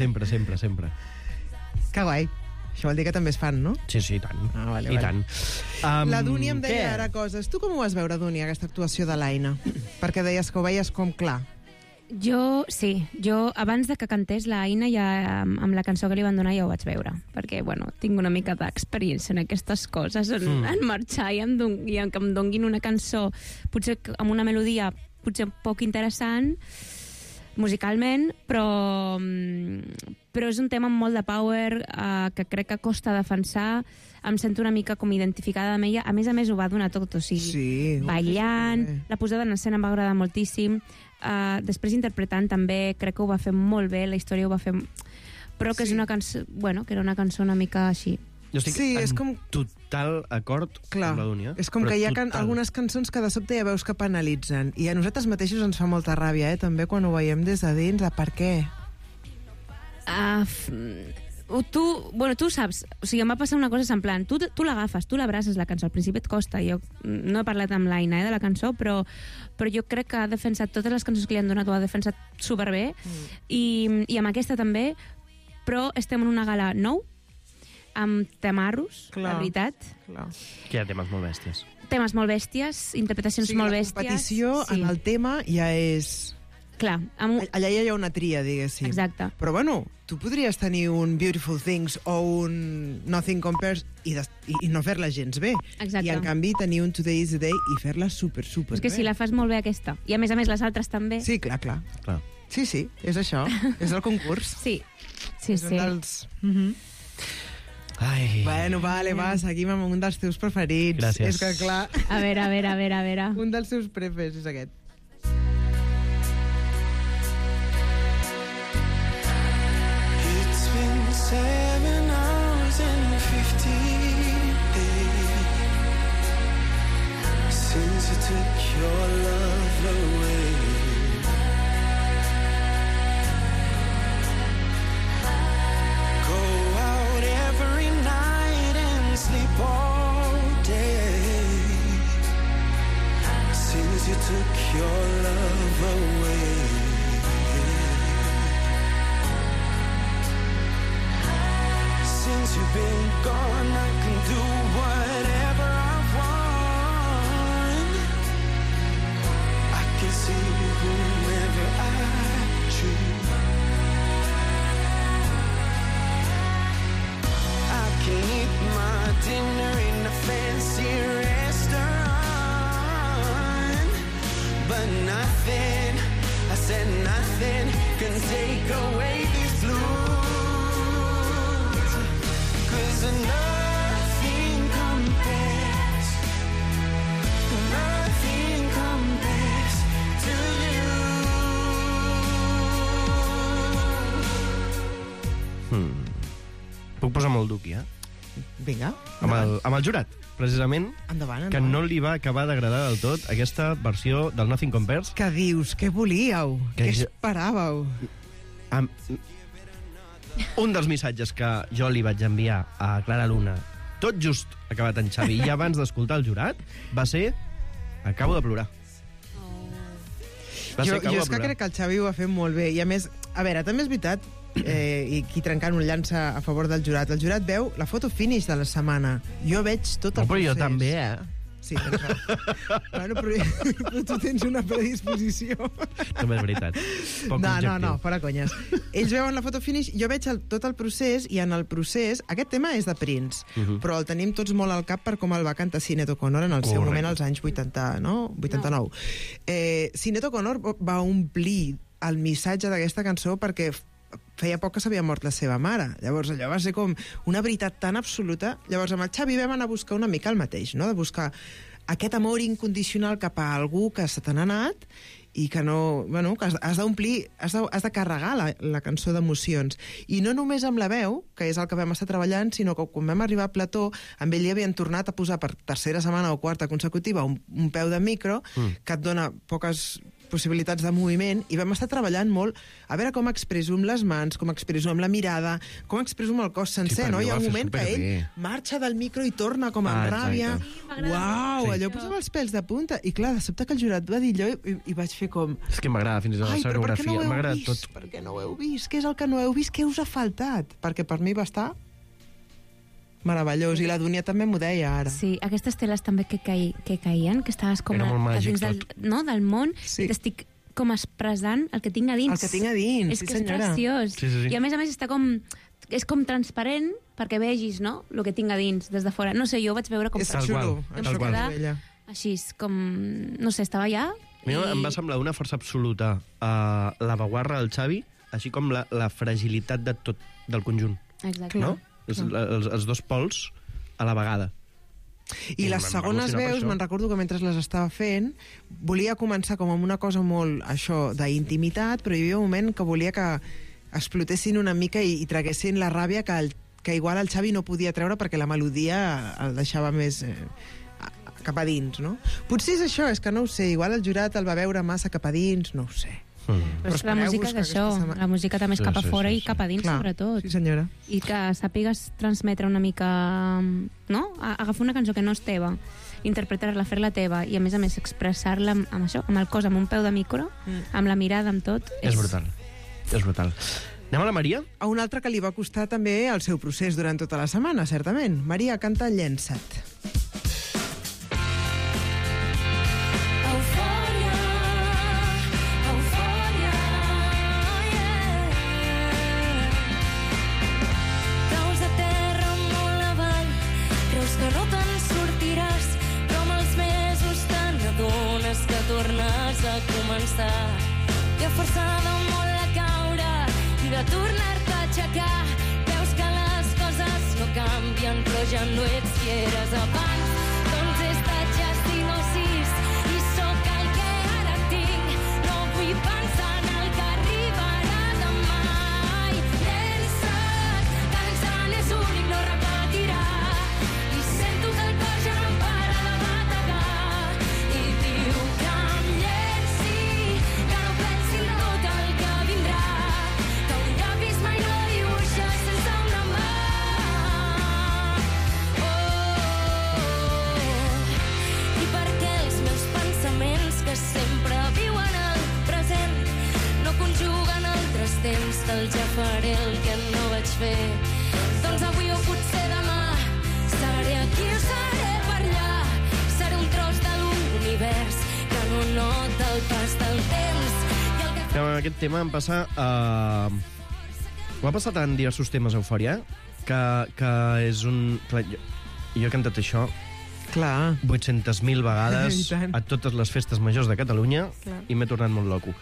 Que guai. Això vol dir que també és fan, no? Sí, i tant. Vale. Tant. La Dúnia em deia ara coses. Tu com ho vas veure, Dúnia, aquesta actuació de l'Aina? Perquè deies que ho veies com clar. Jo abans de que cantés l'Aina, ja amb la cançó que li van donar ja ho vaig veure, perquè, tinc una mica d'experiència en aquestes coses, en marxar i que em donguin una cançó, potser amb una melodia potser poc interessant, musicalment, però és un tema amb molt de power, que crec que costa defensar. Em sento una mica com identificada amb ella. A més, ho va donar tot, o sigui, ballant, la posada en escena em va agradar moltíssim. Després interpretant també crec que ho va fer molt bé, la història ho va fer, però que és una cançó, que era una cançó una mica així. Jo estic en total acord amb la Dúnia. És com que hi ha algunes cançons que de sobte ja veus que penalitzen, i a nosaltres mateixos ens fa molta ràbia, també quan ho veiem des de dins, per què? tu saps, o sigui, em va passar una cosa semblant. Tu l'agafes, tu l'abraces, la cançó. Al principi et costa. Jo no he parlat amb l'Aina de la cançó, però jo crec que ha defensat totes les cançons que li han donat, ho ha defensat superbé. I amb aquesta també, però estem en una gala nou, amb temarros, la veritat. Que hi ha temes molt bèsties. Temes molt bèsties, interpretacions molt bèsties. La competició en el tema ja és... Clar. Allà ja hi ha una tria, diguéssim. Exacte. Però bueno, tu podries tenir un Beautiful Things o un Nothing Compares i no fer-la gens bé. Exacte. I en canvi tenir un Today is the Day i fer-la super bé. És que si la fas molt bé aquesta, i a més les altres també... Sí, clar. Sí, és això. És el concurs. Sí. És un dels... Ai. Bueno, vale, va, seguim amb un dels teus preferits. Gràcies. És que, clar... A veure. Un dels teus prefers és aquest. It's been 7 hours and 15 days since you took your love away. Go out every night and sleep all day since you took your love away. Since you've been gone, I can do whatever I want. I can see whomever I choose. I can eat my dinner in a fancy restaurant, but nothing, I said nothing, can take away these blues. 'Cause nothing compares to you. Puc posar molt duqui, Vinga. Amb el jurat, precisament, Endavant. que no li va acabar d'agradar del tot aquesta versió del Nothing Compares. Què dius? Què volíeu? Què esperàveu? Un dels missatges que jo li vaig enviar a Clara Luna, tot just acabat en Xavi, i abans d'escoltar el jurat, va ser: acabo de plorar. Jo és que crec que el Xavi ho ha fet molt bé. I a més, a veure, també és veritat, i aquí trencant un llança a favor del jurat. El jurat veu la foto finish de la setmana. Jo veig tot el procés. Però jo també, Sí, tens raó. Bueno, però tu tens una predisposició. També és veritat. No, fora conyes. Ells veuen la foto finish, jo veig tot el procés, i en el procés... Aquest tema és de Prince, però el tenim tots molt al cap per com el va cantar Sinéad O'Connor en el seu moment, als anys 89. Sinéad O'Connor va omplir el missatge d'aquesta cançó perquè feia poc que s'havia mort la seva mare. Llavors allò va ser com una veritat tan absoluta. Llavors amb el Xavi vam anar a buscar una mica el mateix, no? De buscar aquest amor incondicional cap a algú que se te n'ha anat i que no... Bueno, que has d'omplir, has de carregar la cançó d'emocions. I no només amb la veu, que és el que vam estar treballant, sinó que quan vam arribar a Plató, amb ell hi havien tornat a posar per tercera setmana o quarta consecutiva un peu de micro que et dona poques possibilitats de moviment, i vam estar treballant molt a veure com expresso amb les mans, com expresso amb la mirada, com expresso amb el cos sencer, no? Hi ha un moment que ell marxa del micro i torna com amb ràbia. Uau, allò posava els pèls de punta. I clar, de sobte que el jurat va dir allò i vaig fer com... És que m'agrada fins i tot la coreografia. M'agrada tot. Per què no ho heu vist? Què és el que no heu vist? Què us ha faltat? Perquè per mi va estar meravellós, i la Dúnia també m'ho deia ara. Sí, aquestes teles també que caien, que estaves com era molt màgic, del món, i t'estic com expressant el que tinc a dins. El que tinc a dins, és que és preciós. Sí. I a més està com... És com transparent perquè vegis, no?, el que tinc a dins, des de fora. No sé, jo ho vaig veure com... És xulo. Em va quedar així, com... No sé, estava allà... Em va semblar una força absoluta la vaguarra del Xavi, així com la fragilitat de tot, del conjunt. Exacte. No? Els dos pols a la vegada. I les segones veus, me'n recordo que mentre les estava fent, volia començar com amb una cosa molt, això, d'intimitat, però hi havia un moment que volia que explotessin una mica i traguessin la ràbia que igual el Xavi no podia treure perquè la melodia el deixava més cap a dins, no? Potser és això, és que no ho sé, igual el jurat el va veure massa cap a dins, no ho sé. Però és que la música és això, la música també és cap a fora i cap a dins, sobretot. Sí, senyora. I que sàpigues transmetre una mica, no? Agafar una cançó que no és teva, interpretar-la, fer-la teva i, a més, expressar-la amb això, amb el cos, amb un peu de micro, amb la mirada, amb tot. És brutal. És brutal. Anem a la Maria? A una altra que li va costar també el seu procés durant tota la setmana, certament. Maria canta Llença't. Tornes a començar i a forçar de molt a caure i de tornar-te a aixecar. Veus que les coses no canvien, però ja no ets qui eres abans. Doncs he estat ja 5 o 6 i sóc el que ara tinc. No vull pensar en el que arribarà demà. I llença't, que l'ensant és únic, no repetirà. I sento que el cor ja no para de bategar. I diu que sempre viuen al present, no conjuguen altres temps, que el ja faré el que no vaig fer. Doncs avui o potser demà seré aquí o seré per allà. Seré un tros de l'univers que no nota el pas del temps. I el que... Aquest tema em passa... M'ha passat en diversos temes Eufòria, que és un... Clar, jo he cantat això... Clar. 800.000 vegades a totes les festes majors de Catalunya. Clar. I m'he tornat molt loco.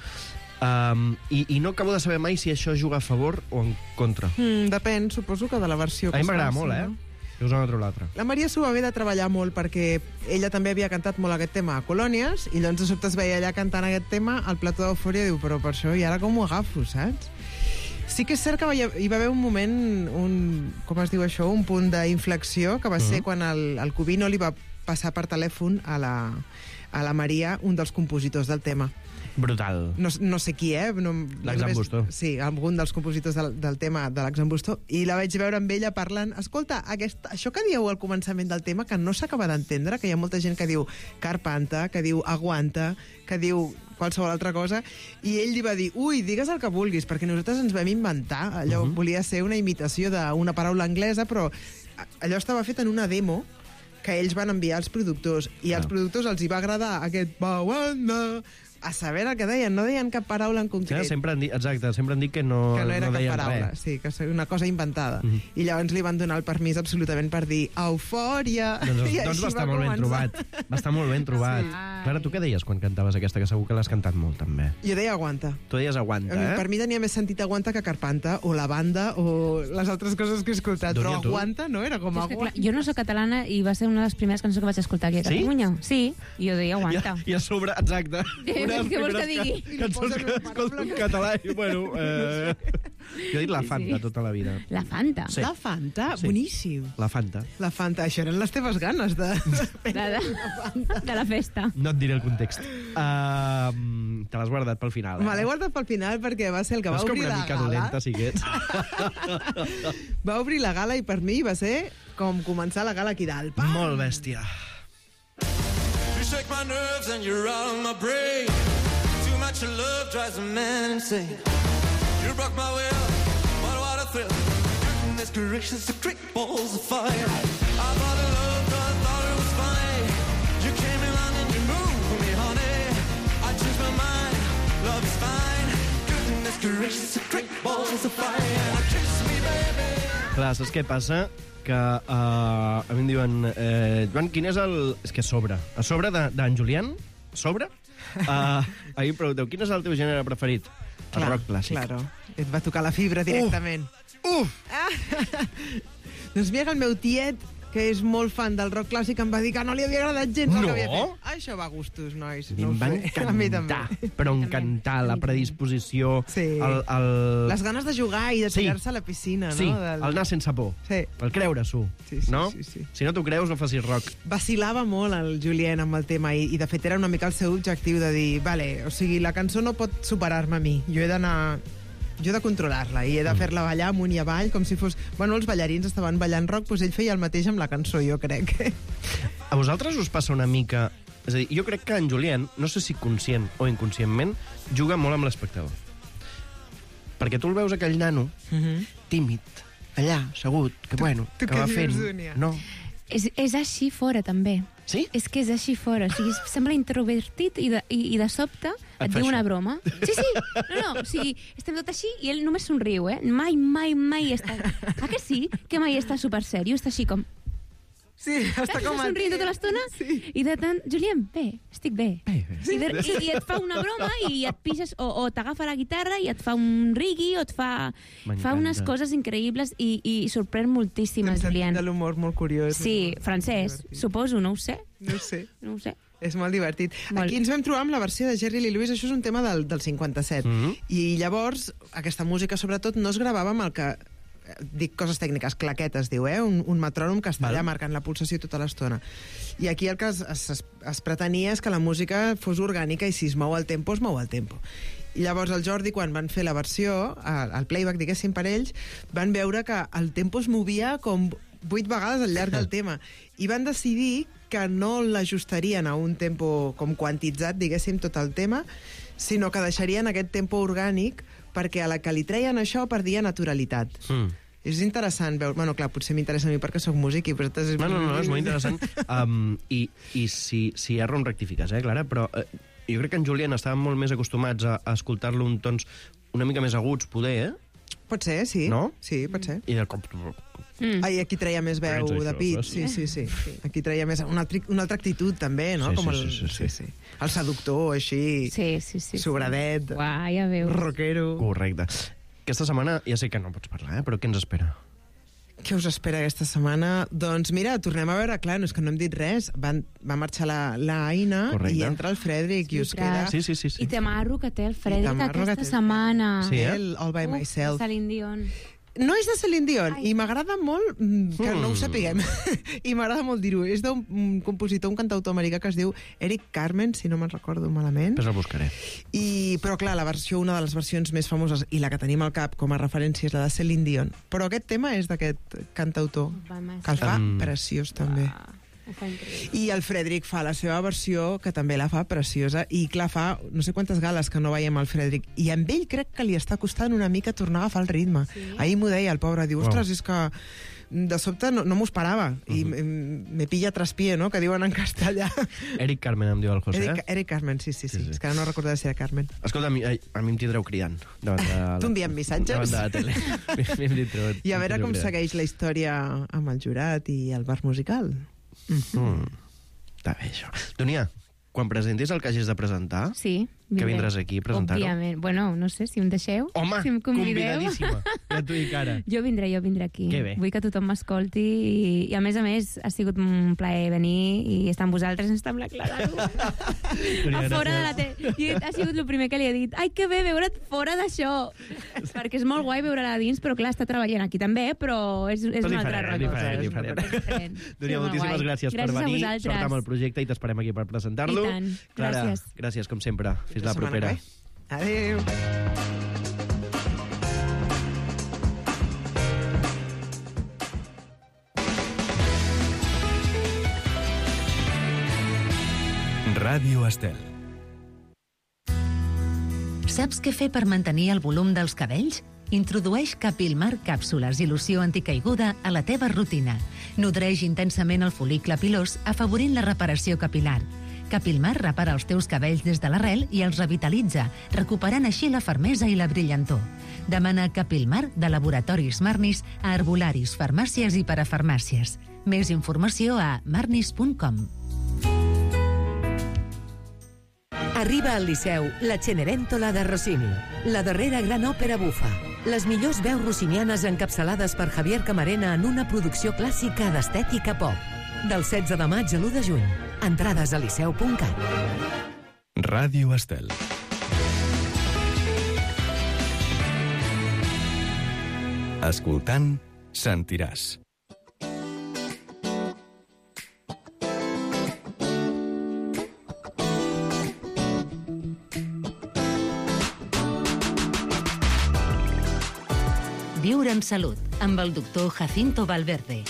I no acabo de saber mai si això juga a favor o en contra. Depèn, suposo que de la versió que a mi m'agrada molt, I us una altra o l'altra. La Maria s'ho va haver de treballar molt perquè ella també havia cantat molt aquest tema a Colònies i llavors de sobte es veia allà cantant aquest tema al plató d'Eufòria i diu, però per això, i ara com ho agafo, saps? Sí que és cert que hi va haver un moment, com es diu això, un punt d'inflexió, que va ser quan el Cubino li va passar per telèfon a la Maria un dels compositors del tema. Brutal. No sé qui, L'Axambustó. Sí, algun dels compositors del tema de l'Axambustó. I la vaig veure amb ella parlant. Escolta, això que dieu al començament del tema, que no s'acaba d'entendre, que hi ha molta gent que diu carpanta, que diu aguanta, que diu qualsevol altra cosa, i ell li va dir, ui, digues el que vulguis, perquè nosaltres ens vam inventar. Allò volia ser una imitació d'una paraula anglesa, però allò estava fet en una demo que ells van enviar als productors, i als productors els hi va agradar aquest bauanda, a saber el que deien, no deien cap paraula en concret. Sí, sempre han dit que no era cap paraula, res. sí, que és una cosa inventada. I llavors li van donar el permís absolutament per dir Eufòria. Doncs va estar molt ben trobat. Va estar molt ben trobat. Sí. Clara, tu què deies quan cantaves aquesta, que segur que l'has cantat molt, també? Jo deia aguanta. Tu deies aguanta, Per mi tenia més sentit aguanta que carpanta, o la banda, o les altres coses que he escoltat. Però aguanta, no? Era com aguanta. Jo no soc catalana i va ser una de les primeres cançons que vaig escoltar aquí a Catalunya. Sí, jo deia aguanta. I a sobre, exacte. Què vols que digui? Cançons que escolto en català i, bueno... Jo he dit la Fanta tota la vida. La Fanta? Sí. La Fanta? Sí. Boníssim. La Fanta. La Fanta. Això eren les teves ganes de la festa. No et diré el context. Te l'has guardat pel final, Me l'he guardat pel final perquè va ser el que va obrir la gala. És com una mica dolenta, si que ets. Va obrir la gala i per mi va ser com començar la gala aquí dalt. Pam! Molt bèstia. You shake my nerves and you're out of my brain. Too much of love drives a man insane. You broke my will, what a thrill. Goodness gracious, the great balls of fire. I thought it loved, I thought it was fine. You came along and you moved me, honey. I changed my mind, love is fine. Goodness gracious, the great balls of fire. And kiss me, baby. Clar, saps què passa? Que a mi em diuen Joan, quin és el... És que a sobre d'en Julián, ahir em pregunteu, quin és el teu gènere preferit? El rock clàssic. Claro, et va tocar la fibra directament. Uf! Doncs mira que el meu tiet que és molt fan del rock clàssic, em va dir que no li havia agradat gens el que havia fet. Això va a gustos, nois. Em va encantar, però encantar la predisposició, les ganes de jugar i de tirar-se a la piscina, no? Sí, el anar sense por, el creure-s'ho, no? Si no t'ho creus, no facis rock. Vacilava molt el Julien amb el tema i de fet era una mica el seu objectiu de dir, vale, o sigui, la cançó no pot superar-me a mi, jo he de controlar-la i he de fer-la ballar amunt i avall com si fos... Bueno, els ballarins estaven ballant rock, doncs ell feia el mateix amb la cançó, jo crec. A vosaltres us passa una mica... És a dir, jo crec que en Julien, no sé si conscient o inconscientment, juga molt amb l'espectador. Perquè tu el veus aquell nano, tímid, allà, assegut, que bueno, que va fent... No. És així fora, també. Sí? És que és així fora. O sigui, sembla introvertit i de sobte et diu una broma. Sí. No, o sigui, estem tot així i ell només somriu, eh? Mai està... Ah, que sí? Que mai està super sèrio? Està així com... Sí, està com... somrient tota l'estona i de tant... Julien, bé, estic bé. I et fa una broma i et pixes o t'agafa la guitarra i et fa un rigui o et fa unes coses increïbles i sorprèn moltíssim el Julien. De l'humor molt curiós. Sí, francès, suposo, no ho sé. No ho sé. És molt divertit. Molt. Aquí ens vam trobar amb la versió de Jerry Lee Lewis, això és un tema del 57. I llavors, aquesta música, sobretot, no es gravava amb el que... Dic coses tècniques, claquetes, diu, un metrònom que està allà marcant la pulsació tota l'estona. I aquí el que es pretenia és que la música fos orgànica i si es mou el tempo, es mou el tempo. I llavors el Jordi, quan van fer la versió, el playback, diguéssim, per ells, van veure que el tempo es movia com 8 vegades al llarg del tema. I van decidir que no l'ajustarien a un tempo com quantitzat, diguéssim, tot el tema, sinó que deixarien aquest tempo orgànic perquè a la que li treien això perdia naturalitat. És interessant veure... Bueno, clar, potser m'interessa a mi perquè sóc músic i... No, és molt interessant. I si erro em rectifiques, Clara? Però jo crec que en Julien estàvem molt més acostumats a escoltar-lo en tons una mica més aguts, poder, Pot ser, sí. No? Sí, pot ser. I de cop... Ai, aquí treia més veu de pit. Sí. Aquí treia més... Una altra actitud, també, no? Sí. El seductor, així... Sí. Sobradet. Uau, ja veus. Rockero. Correcte. Aquesta setmana, ja sé que no pots parlar, però què ens espera? Què us espera aquesta setmana? Doncs mira, tornem a veure, clar, no és que no hem dit res. Va marxar la Aina i entra el Frederic i us queda... Sí. I t'amarro que té el Frederic aquesta setmana. Sí, el All by Myself. Celine Dion. No és de Celine Dion, i m'agrada molt que no ho sapiguem, i m'agrada molt dir-ho. És d'un compositor, un cantautor americà que es diu Eric Carmen, si no me'n recordo malament. Pues el buscaré. Però clar, una de les versions més famoses, i la que tenim al cap com a referència, és la de Celine Dion. Però aquest tema és d'aquest cantautor, que el fa preciós també. I el Frederic fa la seva versió, que també la fa preciosa, i clar, fa no sé quantes gales que no veiem el Frederic, i amb ell crec que li està costant una mica tornar a agafar el ritme. Ahir m'ho deia el pobre, diu, ostres, és que de sobte no m'ho esperava, i me pilla traspié, no?, que diuen en castellà. Eric Carmen em diu el José. Eric Carmen, sí. És que no recordo si era Carmen. Escolta, a mi em tindreu cridant. Tu enviem missatges? Davant de la tele. I a veure com segueix la història amb el jurat i el bar musical. Està bé, això. Dunia, quan presentis el que hagis de presentar, que vindràs aquí a presentar-ho. Òbviament. Bueno, no sé, si em deixeu. Home, si em convidadíssima. Ja t'ho dic ara. Jo vindré aquí. Que bé. Vull que tothom m'escolti i a més, ha sigut un plaer venir i estar amb vosaltres, estar amb la Clara. A fora de la tele. I ha sigut el primer que li he dit. Ai, que bé veure't fora d'això. Perquè és molt guai veure-la dins, però clar, està treballant aquí també, però és una altra cosa. Diferent. Dunia, moltíssimes gràcies per venir. Sort amb el projecte i t'esperem aquí per presentar-lo. I tant. Clara, gràcies com sempre. Fins la propera. Adéu. Ràdio Estel. Saps què fer per mantenir el volum dels cabells? Introdueix Capilmar càpsules i loció anticaiguda a la teva rutina. Nodreix intensament el fol·licle pilós, afavorint la reparació capilar. Capilmar repara els teus cabells des de l'arrel i els revitalitza, recuperant així la fermesa i la brillantor. Demana Capilmar de Laboratoris Marnis a herbolaris, farmàcies i parafarmàcies. Més informació a marnis.com. Arriba al Liceu la Cenerentola de Rossini, la darrera gran òpera bufa. Les millors veus rossinianes encapçalades per Javier Camarena en una producció clàssica d'estètica pop. Del 16 de maig a l'1 de juny. Entrades a liceu.cat. Ràdio Estel. Escoltant, sentiràs. Viure amb salut, amb el doctor Jacinto Valverde.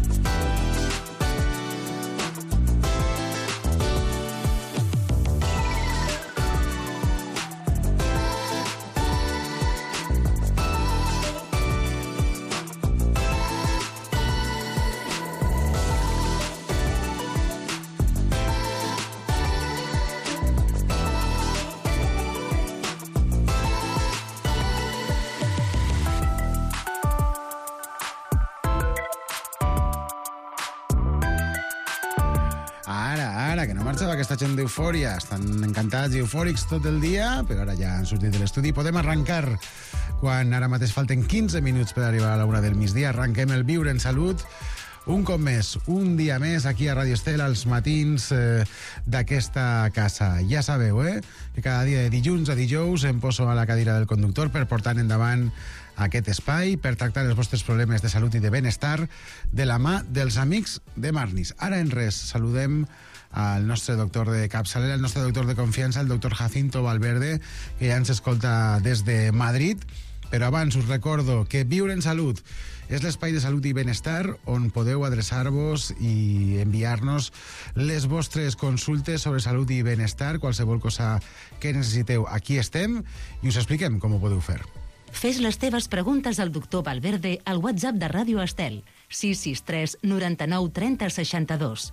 Ara, que no marxava aquesta gent d'eufòria. Estan encantats i eufòrics tot el dia, però ara ja han sortit de l'estudi. Podem arrencar quan ara mateix falten 15 minuts per arribar a la 1 del migdia. Arrenquem el Viure en Salut. Un cop més, un dia més, aquí a Ràdio Estel, als matins d'aquesta casa. Ja sabeu, que cada dia de dilluns a dijous em poso a la cadira del conductor per portar endavant aquest espai, per tractar els vostres problemes de salut i de benestar de la mà dels amics de Marnis. Ara en res, saludem al nostre doctor de capçalera, el nostre doctor de confiança, el doctor Jacinto Valverde, que ja ens escolta des de Madrid. Però abans us recordo que Viure en Salut és l'espai de salut i benestar on podeu adreçar-vos i enviar-nos les vostres consultes sobre salut i benestar, qualsevol cosa que necessiteu. Aquí estem i us expliquem com ho podeu fer. Fes les teves preguntes al doctor Valverde al WhatsApp de Ràdio Estel, 663 99 30 62.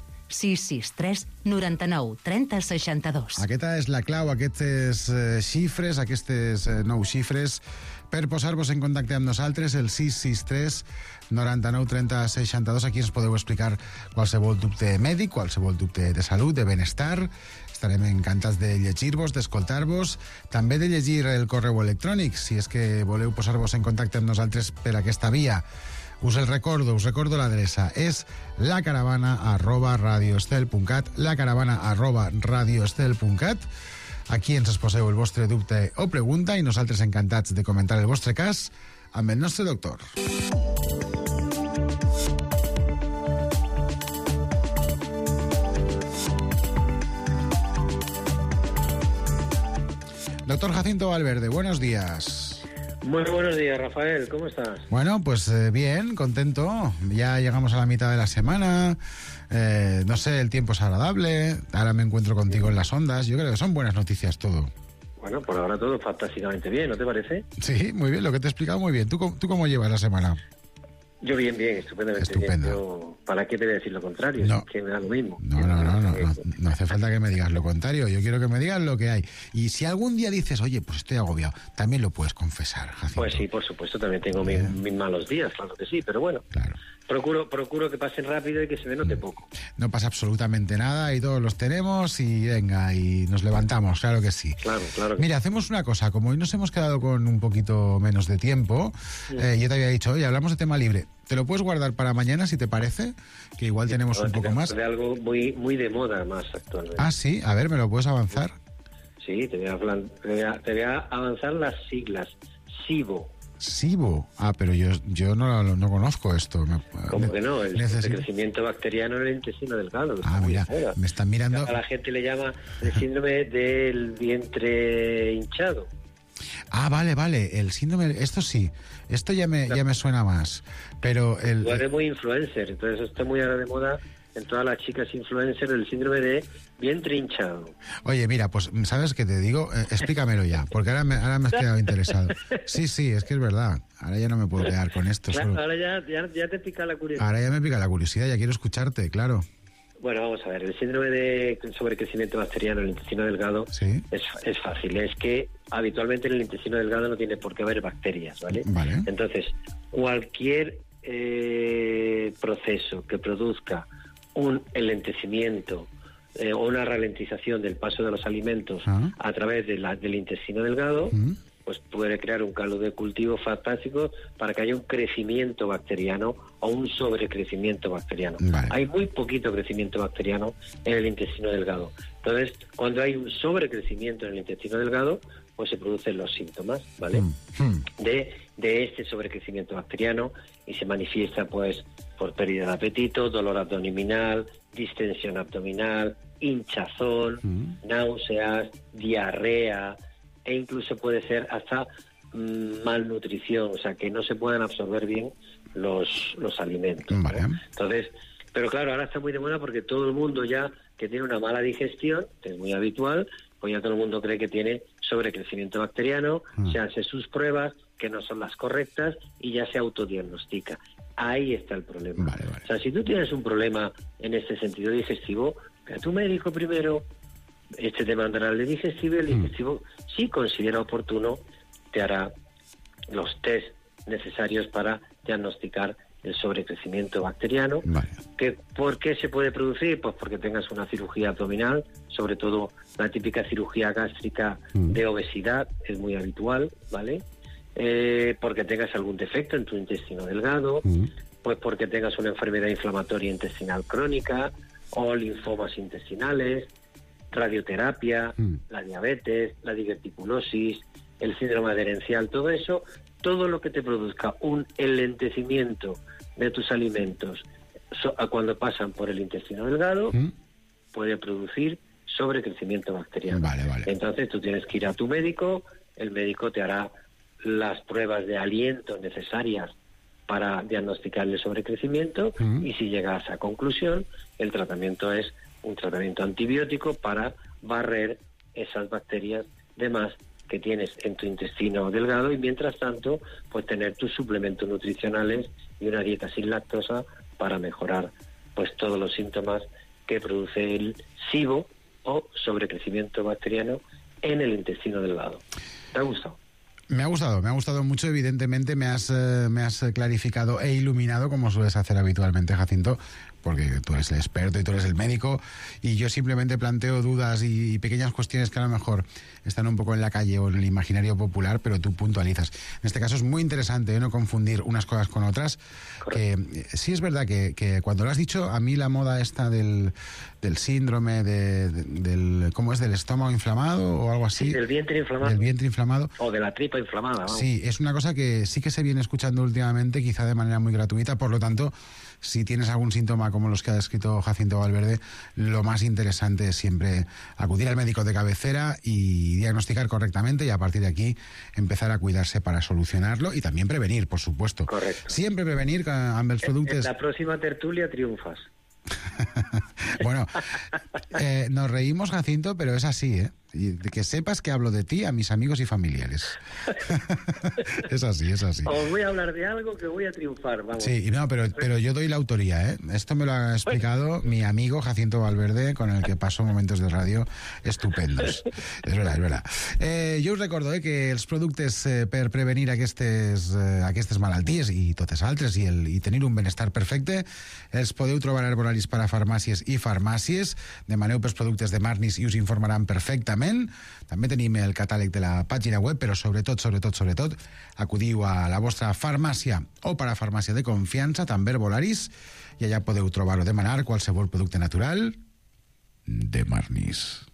663 99 30 62. Aquesta és la clau, aquestes xifres, aquestes 9 xifres, per posar-vos en contacte amb nosaltres, el 663 99 30 62. Aquí ens podeu explicar qualsevol dubte mèdic, qualsevol dubte de salut, de benestar. Estarem encantats de llegir-vos, d'escoltar-vos, també de llegir el correu electrònic, si és que voleu posar-vos en contacte amb nosaltres per aquesta via. Us recordo l'adreça, és lacaravana@radioestel.cat, lacaravana@radioestel.cat. Aquí ens exposeu el vostre dubte o pregunta i nosaltres encantats de comentar el vostre cas amb el nostre doctor. Doctor Jacinto Valverde, buenos días. Muy buenos días, Rafael, ¿cómo estás? Bueno, pues bien, contento. Ya llegamos a la mitad de la semana. No sé, el tiempo es agradable. Ahora me encuentro contigo en las ondas. Yo creo que son buenas noticias todo. Bueno, por ahora todo fantásticamente bien, ¿no te parece? Sí, muy bien, lo que te he explicado muy bien. ¿Tú cómo llevas la semana? Yo bien, estupendamente bien. Yo, ¿para qué te voy a decir lo contrario? No. Es que me da lo mismo. No hace falta que me digas lo contrario. Yo quiero que me digas lo que hay. Y si algún día dices, oye, pues estoy agobiado, también lo puedes confesar, Jacinto. Pues sí, por supuesto, también tengo mis malos días, claro que sí, pero bueno. Claro. Procuro que pasen rápido y que se me note poco. No pasa absolutamente nada y todos los tenemos y venga, y nos levantamos, claro que sí. Claro. Mira, hacemos una cosa, como hoy nos hemos quedado con un poquito menos de tiempo, yo te había dicho, oye, hablamos de tema libre. ¿Te lo puedes guardar para mañana, si te parece? Que igual tenemos un poco más. De algo muy de moda más actualmente. Ah, sí, a ver, ¿me lo puedes avanzar? Sí, te voy a avanzar las siglas. SIBO. SIBO. Ah, pero yo no conozco esto. ¿Cómo que no? El crecimiento bacteriano en el intestino delgado. Ah, mira, me están mirando. A la gente le llama el síndrome del vientre hinchado. Ah, vale, el síndrome, esto sí, esto ya me suena más, pero el... Tú eres muy influencer, entonces está muy ahora de moda en todas las chicas influencers el síndrome de vientre hinchado. Oye, mira, pues, ¿sabes qué te digo? Explícamelo ya, porque ahora me has quedado interesado. Sí, es que es verdad, ahora ya no me puedo quedar con esto. Claro, ahora ya te pica la curiosidad. Ahora ya me pica la curiosidad, ya quiero escucharte, claro. Bueno, vamos a ver, el síndrome de sobrecrecimiento bacteriano en el intestino delgado es fácil. Es que habitualmente en el intestino delgado no tiene por qué haber bacterias, ¿vale? Entonces, cualquier proceso que produzca un enlentecimiento o una ralentización del paso de los alimentos a través del intestino delgado pues puede crear un caldo de cultivo fantástico para que haya un crecimiento bacteriano o un sobrecrecimiento bacteriano. Vale. Hay muy poquito crecimiento bacteriano en el intestino delgado. Entonces, cuando hay un sobrecrecimiento en el intestino delgado, pues se producen los síntomas, ¿vale? De este sobrecrecimiento bacteriano, y se manifiesta pues por pérdida de apetito, dolor abdominal, distensión abdominal, hinchazón, náuseas, diarrea, e incluso puede ser hasta malnutrición, o sea, que no se puedan absorber bien los alimentos, ¿no? Entonces, pero claro, ahora está muy de moda porque todo el mundo ya que tiene una mala digestión, que es muy habitual, pues ya todo el mundo cree que tiene sobrecrecimiento bacteriano, se hace sus pruebas, que no son las correctas, y ya se autodiagnostica. Ahí está el problema. O sea, si tú tienes un problema en este sentido digestivo, ve a tu médico primero, te mandará el digestivo, y el digestivo, si considera oportuno, te hará los test necesarios para diagnosticar el sobrecrecimiento bacteriano. ¿Por qué se puede producir? Pues porque tengas una cirugía abdominal, sobre todo la típica cirugía gástrica de obesidad, es muy habitual, ¿vale? Porque tengas algún defecto en tu intestino delgado, pues porque tengas una enfermedad inflamatoria intestinal crónica o linfomas intestinales, radioterapia, la diabetes, la diverticulosis, el síndrome adherencial, todo eso, todo lo que te produzca un enlentecimiento de tus alimentos cuando pasan por el intestino delgado, puede producir sobrecrecimiento bacteriano. Entonces tú tienes que ir a tu médico, el médico te hará las pruebas de aliento necesarias para diagnosticar el sobrecrecimiento, y si llega a esa conclusión, el tratamiento es un tratamiento antibiótico para barrer esas bacterias de más que tienes en tu intestino delgado, y mientras tanto, pues tener tus suplementos nutricionales y una dieta sin lactosa para mejorar pues todos los síntomas que produce el SIBO o sobrecrecimiento bacteriano en el intestino delgado. ¿Te ha gustado? Me ha gustado mucho. Evidentemente me has clarificado e iluminado, como sueles hacer habitualmente, Jacinto, porque tú eres el experto y tú eres el médico, y yo simplemente planteo dudas y pequeñas cuestiones que a lo mejor están un poco en la calle o en el imaginario popular, pero tú puntualizas. En este caso es muy interesante, no confundir unas cosas con otras. Que sí es verdad que cuando lo has dicho, a mí la moda esta del síndrome del ¿cómo es? ¿Del estómago inflamado o algo así? Sí, del vientre inflamado. Del vientre inflamado. O de la tripa inflamada. Vamos. Sí, es una cosa que sí que se viene escuchando últimamente, quizá de manera muy gratuita. Por lo tanto, si tienes algún síntoma como los que ha descrito Jacinto Valverde, lo más interesante es siempre acudir al médico de cabecera y diagnosticar correctamente, y a partir de aquí empezar a cuidarse para solucionarlo y también prevenir, por supuesto. Correcto. Siempre prevenir amb els productes. En la próxima tertulia triunfas. Bueno, nos reímos, Jacinto, pero es así, ¿eh? Y que sepas que hablo de ti a mis amigos y familiares. Es así. Os voy a hablar de algo que voy a triunfar, vamos. Sí, no, pero yo doy la autoría, ¿eh? Esto me lo ha explicado mi amigo Jacinto Valverde, con el que paso momentos de ràdio estupendos. És verdad. Jo us recordo que els productes per prevenir aquestes malalties i totes altres i tenir un benestar perfecte els podeu trobar a Herbolaris per a farmàcies i farmàcies. Demaneu pels productes de Marnis i us informaran perfectament. També tenim el catàleg de la pàgina web, però sobretot, acudiu a la vostra farmàcia o parafarmàcia de confiança, també Herbolaris, i allà podeu trobar o demanar qualsevol producte natural de Marnis.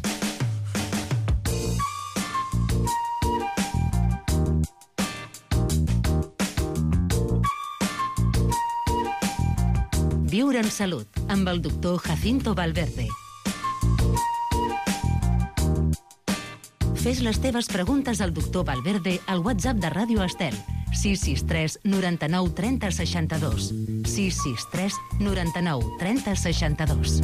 Viure en salut, amb el doctor Jacinto Valverde. Fes les teves preguntes al doctor Valverde al WhatsApp de Ràdio Estel, 663 99 30 62. 663 99 30 62.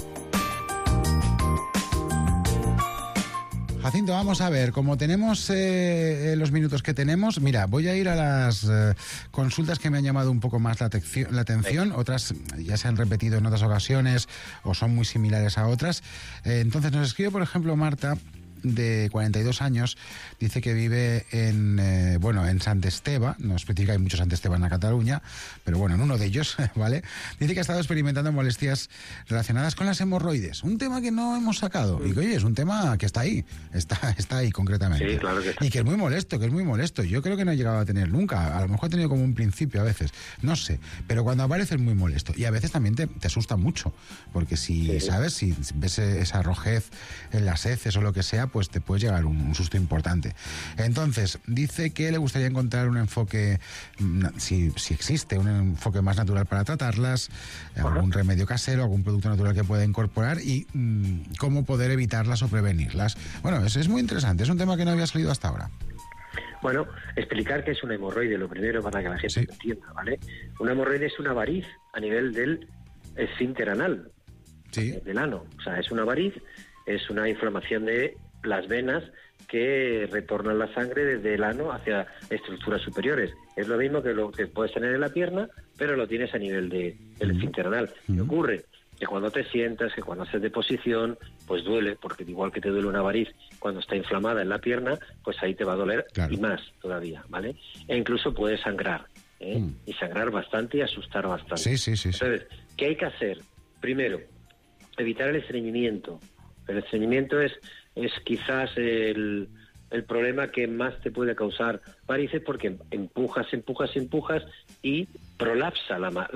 Jacinto, vamos a ver, como tenemos los minutos que tenemos, mira, voy a ir a las consultas que me han llamado un poco más la atención, otras ya se han repetido en otras ocasiones o son muy similares a otras. Entonces nos escribe, por ejemplo, Marta, de 42 años dice que vive en Sant Esteve, no especifica, hay muchos Sant Esteve en Cataluña, pero bueno, en uno de ellos, ¿vale? Dice que ha estado experimentando molestias relacionadas con las hemorroides, un tema que no hemos sacado, y que oye, es un tema que está ahí concretamente. Sí, claro que está. Y que es muy molesto, yo creo que no he llegado a tener nunca, a lo mejor he tenido como un principio a veces, no sé, pero cuando aparece es muy molesto, y a veces también te asusta mucho, porque si ves esa rojez en las heces o lo que sea, pues te puede llegar un susto importante. Entonces, dice que le gustaría encontrar un enfoque, si existe, un enfoque más natural para tratarlas, algún remedio casero, algún producto natural que pueda incorporar y cómo poder evitarlas o prevenirlas. Bueno, es muy interesante, es un tema que no había salido hasta ahora. Bueno, explicar qué es una hemorroide, lo primero para que la gente lo entienda, ¿vale? Una hemorroide es una variz a nivel del esfínter anal, del ano. O sea, es una variz, es una inflamación de las venas que retornan la sangre desde el ano hacia estructuras superiores. Es lo mismo que lo que puedes tener en la pierna, pero lo tienes a nivel del esfínter anal. ¿Qué ocurre? Que cuando te sientas, que cuando haces deposición, pues duele, porque igual que te duele una variz cuando está inflamada en la pierna, pues ahí te va a doler y más todavía, ¿vale? E incluso puede sangrar, y sangrar bastante y asustar bastante. Sí. Entonces, ¿qué hay que hacer? Primero, evitar el estreñimiento. El estreñimiento es quizás el problema que más te puede causar varices, porque empujas y prolapsa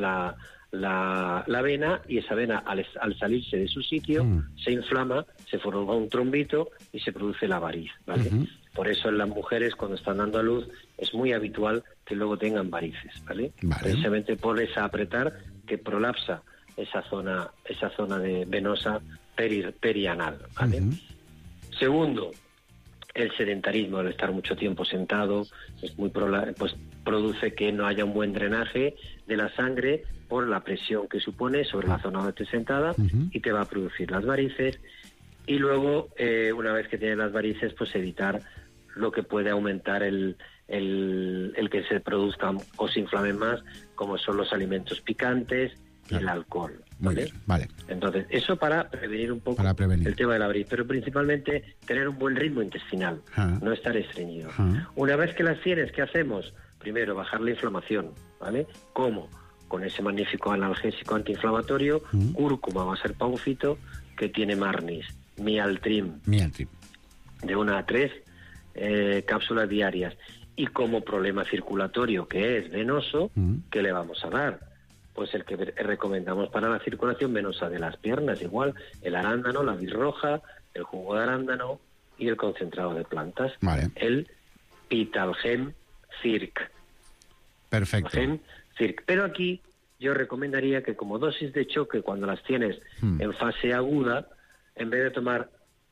la vena, y esa vena al salirse de su sitio se inflama, se forma un trombito y se produce la variz, ¿vale? Por eso en las mujeres cuando están dando a luz es muy habitual que luego tengan varices, ¿vale? Precisamente por esa apretar que prolapsa esa zona de venosa perianal, ¿vale? Segundo, el sedentarismo, el estar mucho tiempo sentado, pues produce que no haya un buen drenaje de la sangre por la presión que supone sobre la zona donde estés sentada, y te va a producir las varices. Y luego, una vez que tienes las varices, pues evitar lo que puede aumentar el que se produzcan o se inflamen más, como son los alimentos picantes y el alcohol. Muy bien, vale. Entonces, eso para prevenir un poco el tema de la variz, pero principalmente tener un buen ritmo intestinal, no estar estreñido. Una vez que las tienes, ¿qué hacemos? Primero, bajar la inflamación, ¿vale? ¿Cómo? Con ese magnífico analgésico antiinflamatorio, cúrcuma va a ser paufito, que tiene Marnis, Mialtrim, de 1 a 3 cápsulas diarias. Y como problema circulatorio, que es venoso, ¿qué le vamos a dar? Pues el que recomendamos para la circulación venosa de las piernas, igual el arándano, la birroja, el jugo de arándano y el concentrado de plantas. El Pitalgem Circ. Perfecto. Circ. Pero aquí yo recomendaría que como dosis de choque, cuando las tienes en fase aguda, en vez de tomar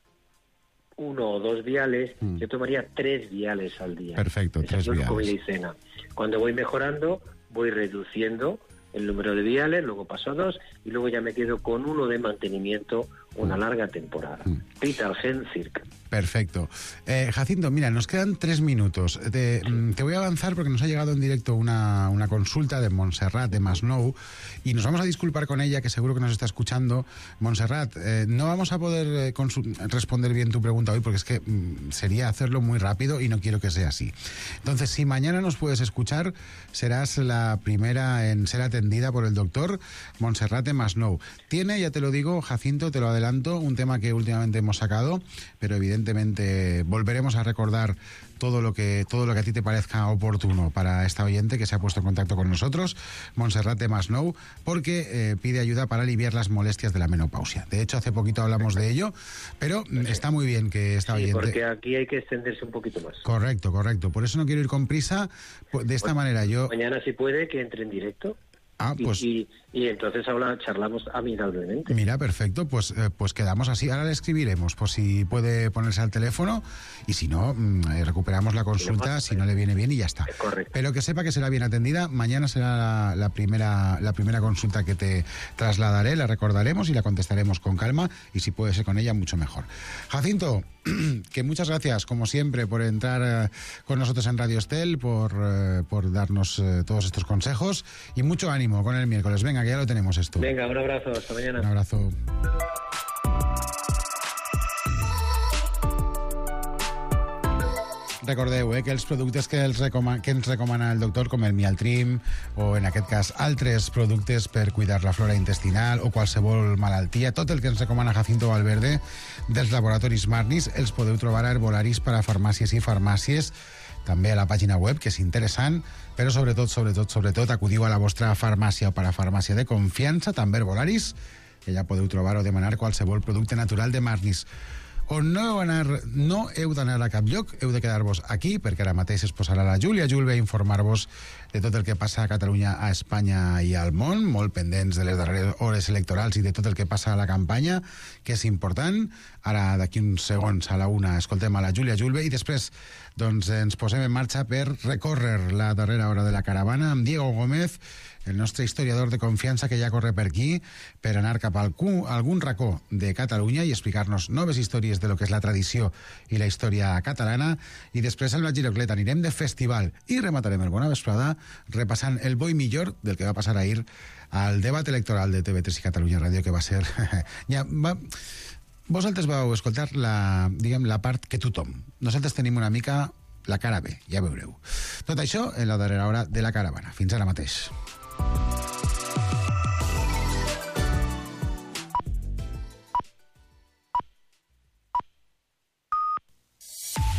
1 o 2 viales, yo tomaría 3 viales al día. Perfecto, 3 viales. Comida y cena. Cuando voy mejorando, voy reduciendo el número de viales, luego paso a 2 y luego ya me quedo con 1 de mantenimiento una larga temporada. Pitalgem Circ. Perfecto. Jacinto, mira, nos quedan 3 minutos. Te voy a avanzar porque nos ha llegado en directo una consulta de Montserrat de Masnou y nos vamos a disculpar con ella, que seguro que nos está escuchando. Montserrat, no vamos a poder responder bien tu pregunta hoy porque es que sería hacerlo muy rápido y no quiero que sea así. Entonces, si mañana nos puedes escuchar, serás la primera en ser atendida por el doctor Montserrat de Masnou. Tiene, ya te lo digo, Jacinto, te lo adelanto, un tema que últimamente hemos sacado, pero evidentemente volveremos a recordar todo lo que a ti te parezca oportuno para esta oyente que se ha puesto en contacto con nosotros, Montserrat de Masnou, porque pide ayuda para aliviar las molestias de la menopausia. De hecho, hace poquito hablamos de ello, pero está muy bien que esta oyente... porque aquí hay que extenderse un poquito más. Correcto. Por eso no quiero ir con prisa. De esta manera yo... Mañana, si puede, que entre en directo. Y entonces charlamos amigablemente. Mira, perfecto, pues quedamos así. Ahora le escribiremos por si puede ponerse al teléfono y si no, recuperamos la consulta si no le viene bien y ya está. Correcto. Pero que sepa que será bien atendida. Mañana será la primera consulta que te trasladaré, la recordaremos y la contestaremos con calma y si puede ser con ella, mucho mejor. Jacinto, que muchas gracias, como siempre, por entrar con nosotros en Radio Estel, por darnos todos estos consejos y mucho ánimo con el miércoles. Venga, que ya lo tenemos esto. Venga, un abrazo, hasta mañana. Un abrazo. Recordeu que els productes que ens recomana el doctor, com el Mialtrim, o en aquest cas altres productes per cuidar la flora intestinal o qualsevol malaltia, tot el que ens recomana Jacinto Valverde dels laboratoris Marnis, els podeu trobar a Herbolaris per a farmàcies i farmàcies, també a la pàgina web, que és interessant, però sobretot, acudiu a la vostra farmàcia o parafarmàcia de confiança, també Herbolaris, que ja podeu trobar o demanar qualsevol producte natural de Marnis. On no heu d'anar a cap lloc, heu de quedar-vos aquí, perquè ara mateix es posarà la Júlia Julve a informar-vos de tot el que passa a Catalunya, a Espanya i al món, molt pendents de les darreres hores electorals i de tot el que passa a la campanya, que és important. Ara, d'aquí uns segons, a la 1, escoltem a la Júlia Julve i després ens posem en marxa per recórrer la darrera hora de la caravana amb Diego Gómez, el nostre historiador de confiança que ja corre per aquí, per anar cap a algun racó de Catalunya i explicar-nos noves històries de lo que és la tradició i la història catalana. I després amb la Girocleta anirem de festival i rematarem el Bona Vesprada repassant el bo i millor del que va passar ahir al debat electoral de TV3 i Catalunya Ràdio, que va ser... Vosaltres vau escoltar la part que tothom. Nosaltres tenim una mica la cara B, ja veureu. Tot això en la darrera hora de la caravana. Fins ara mateix.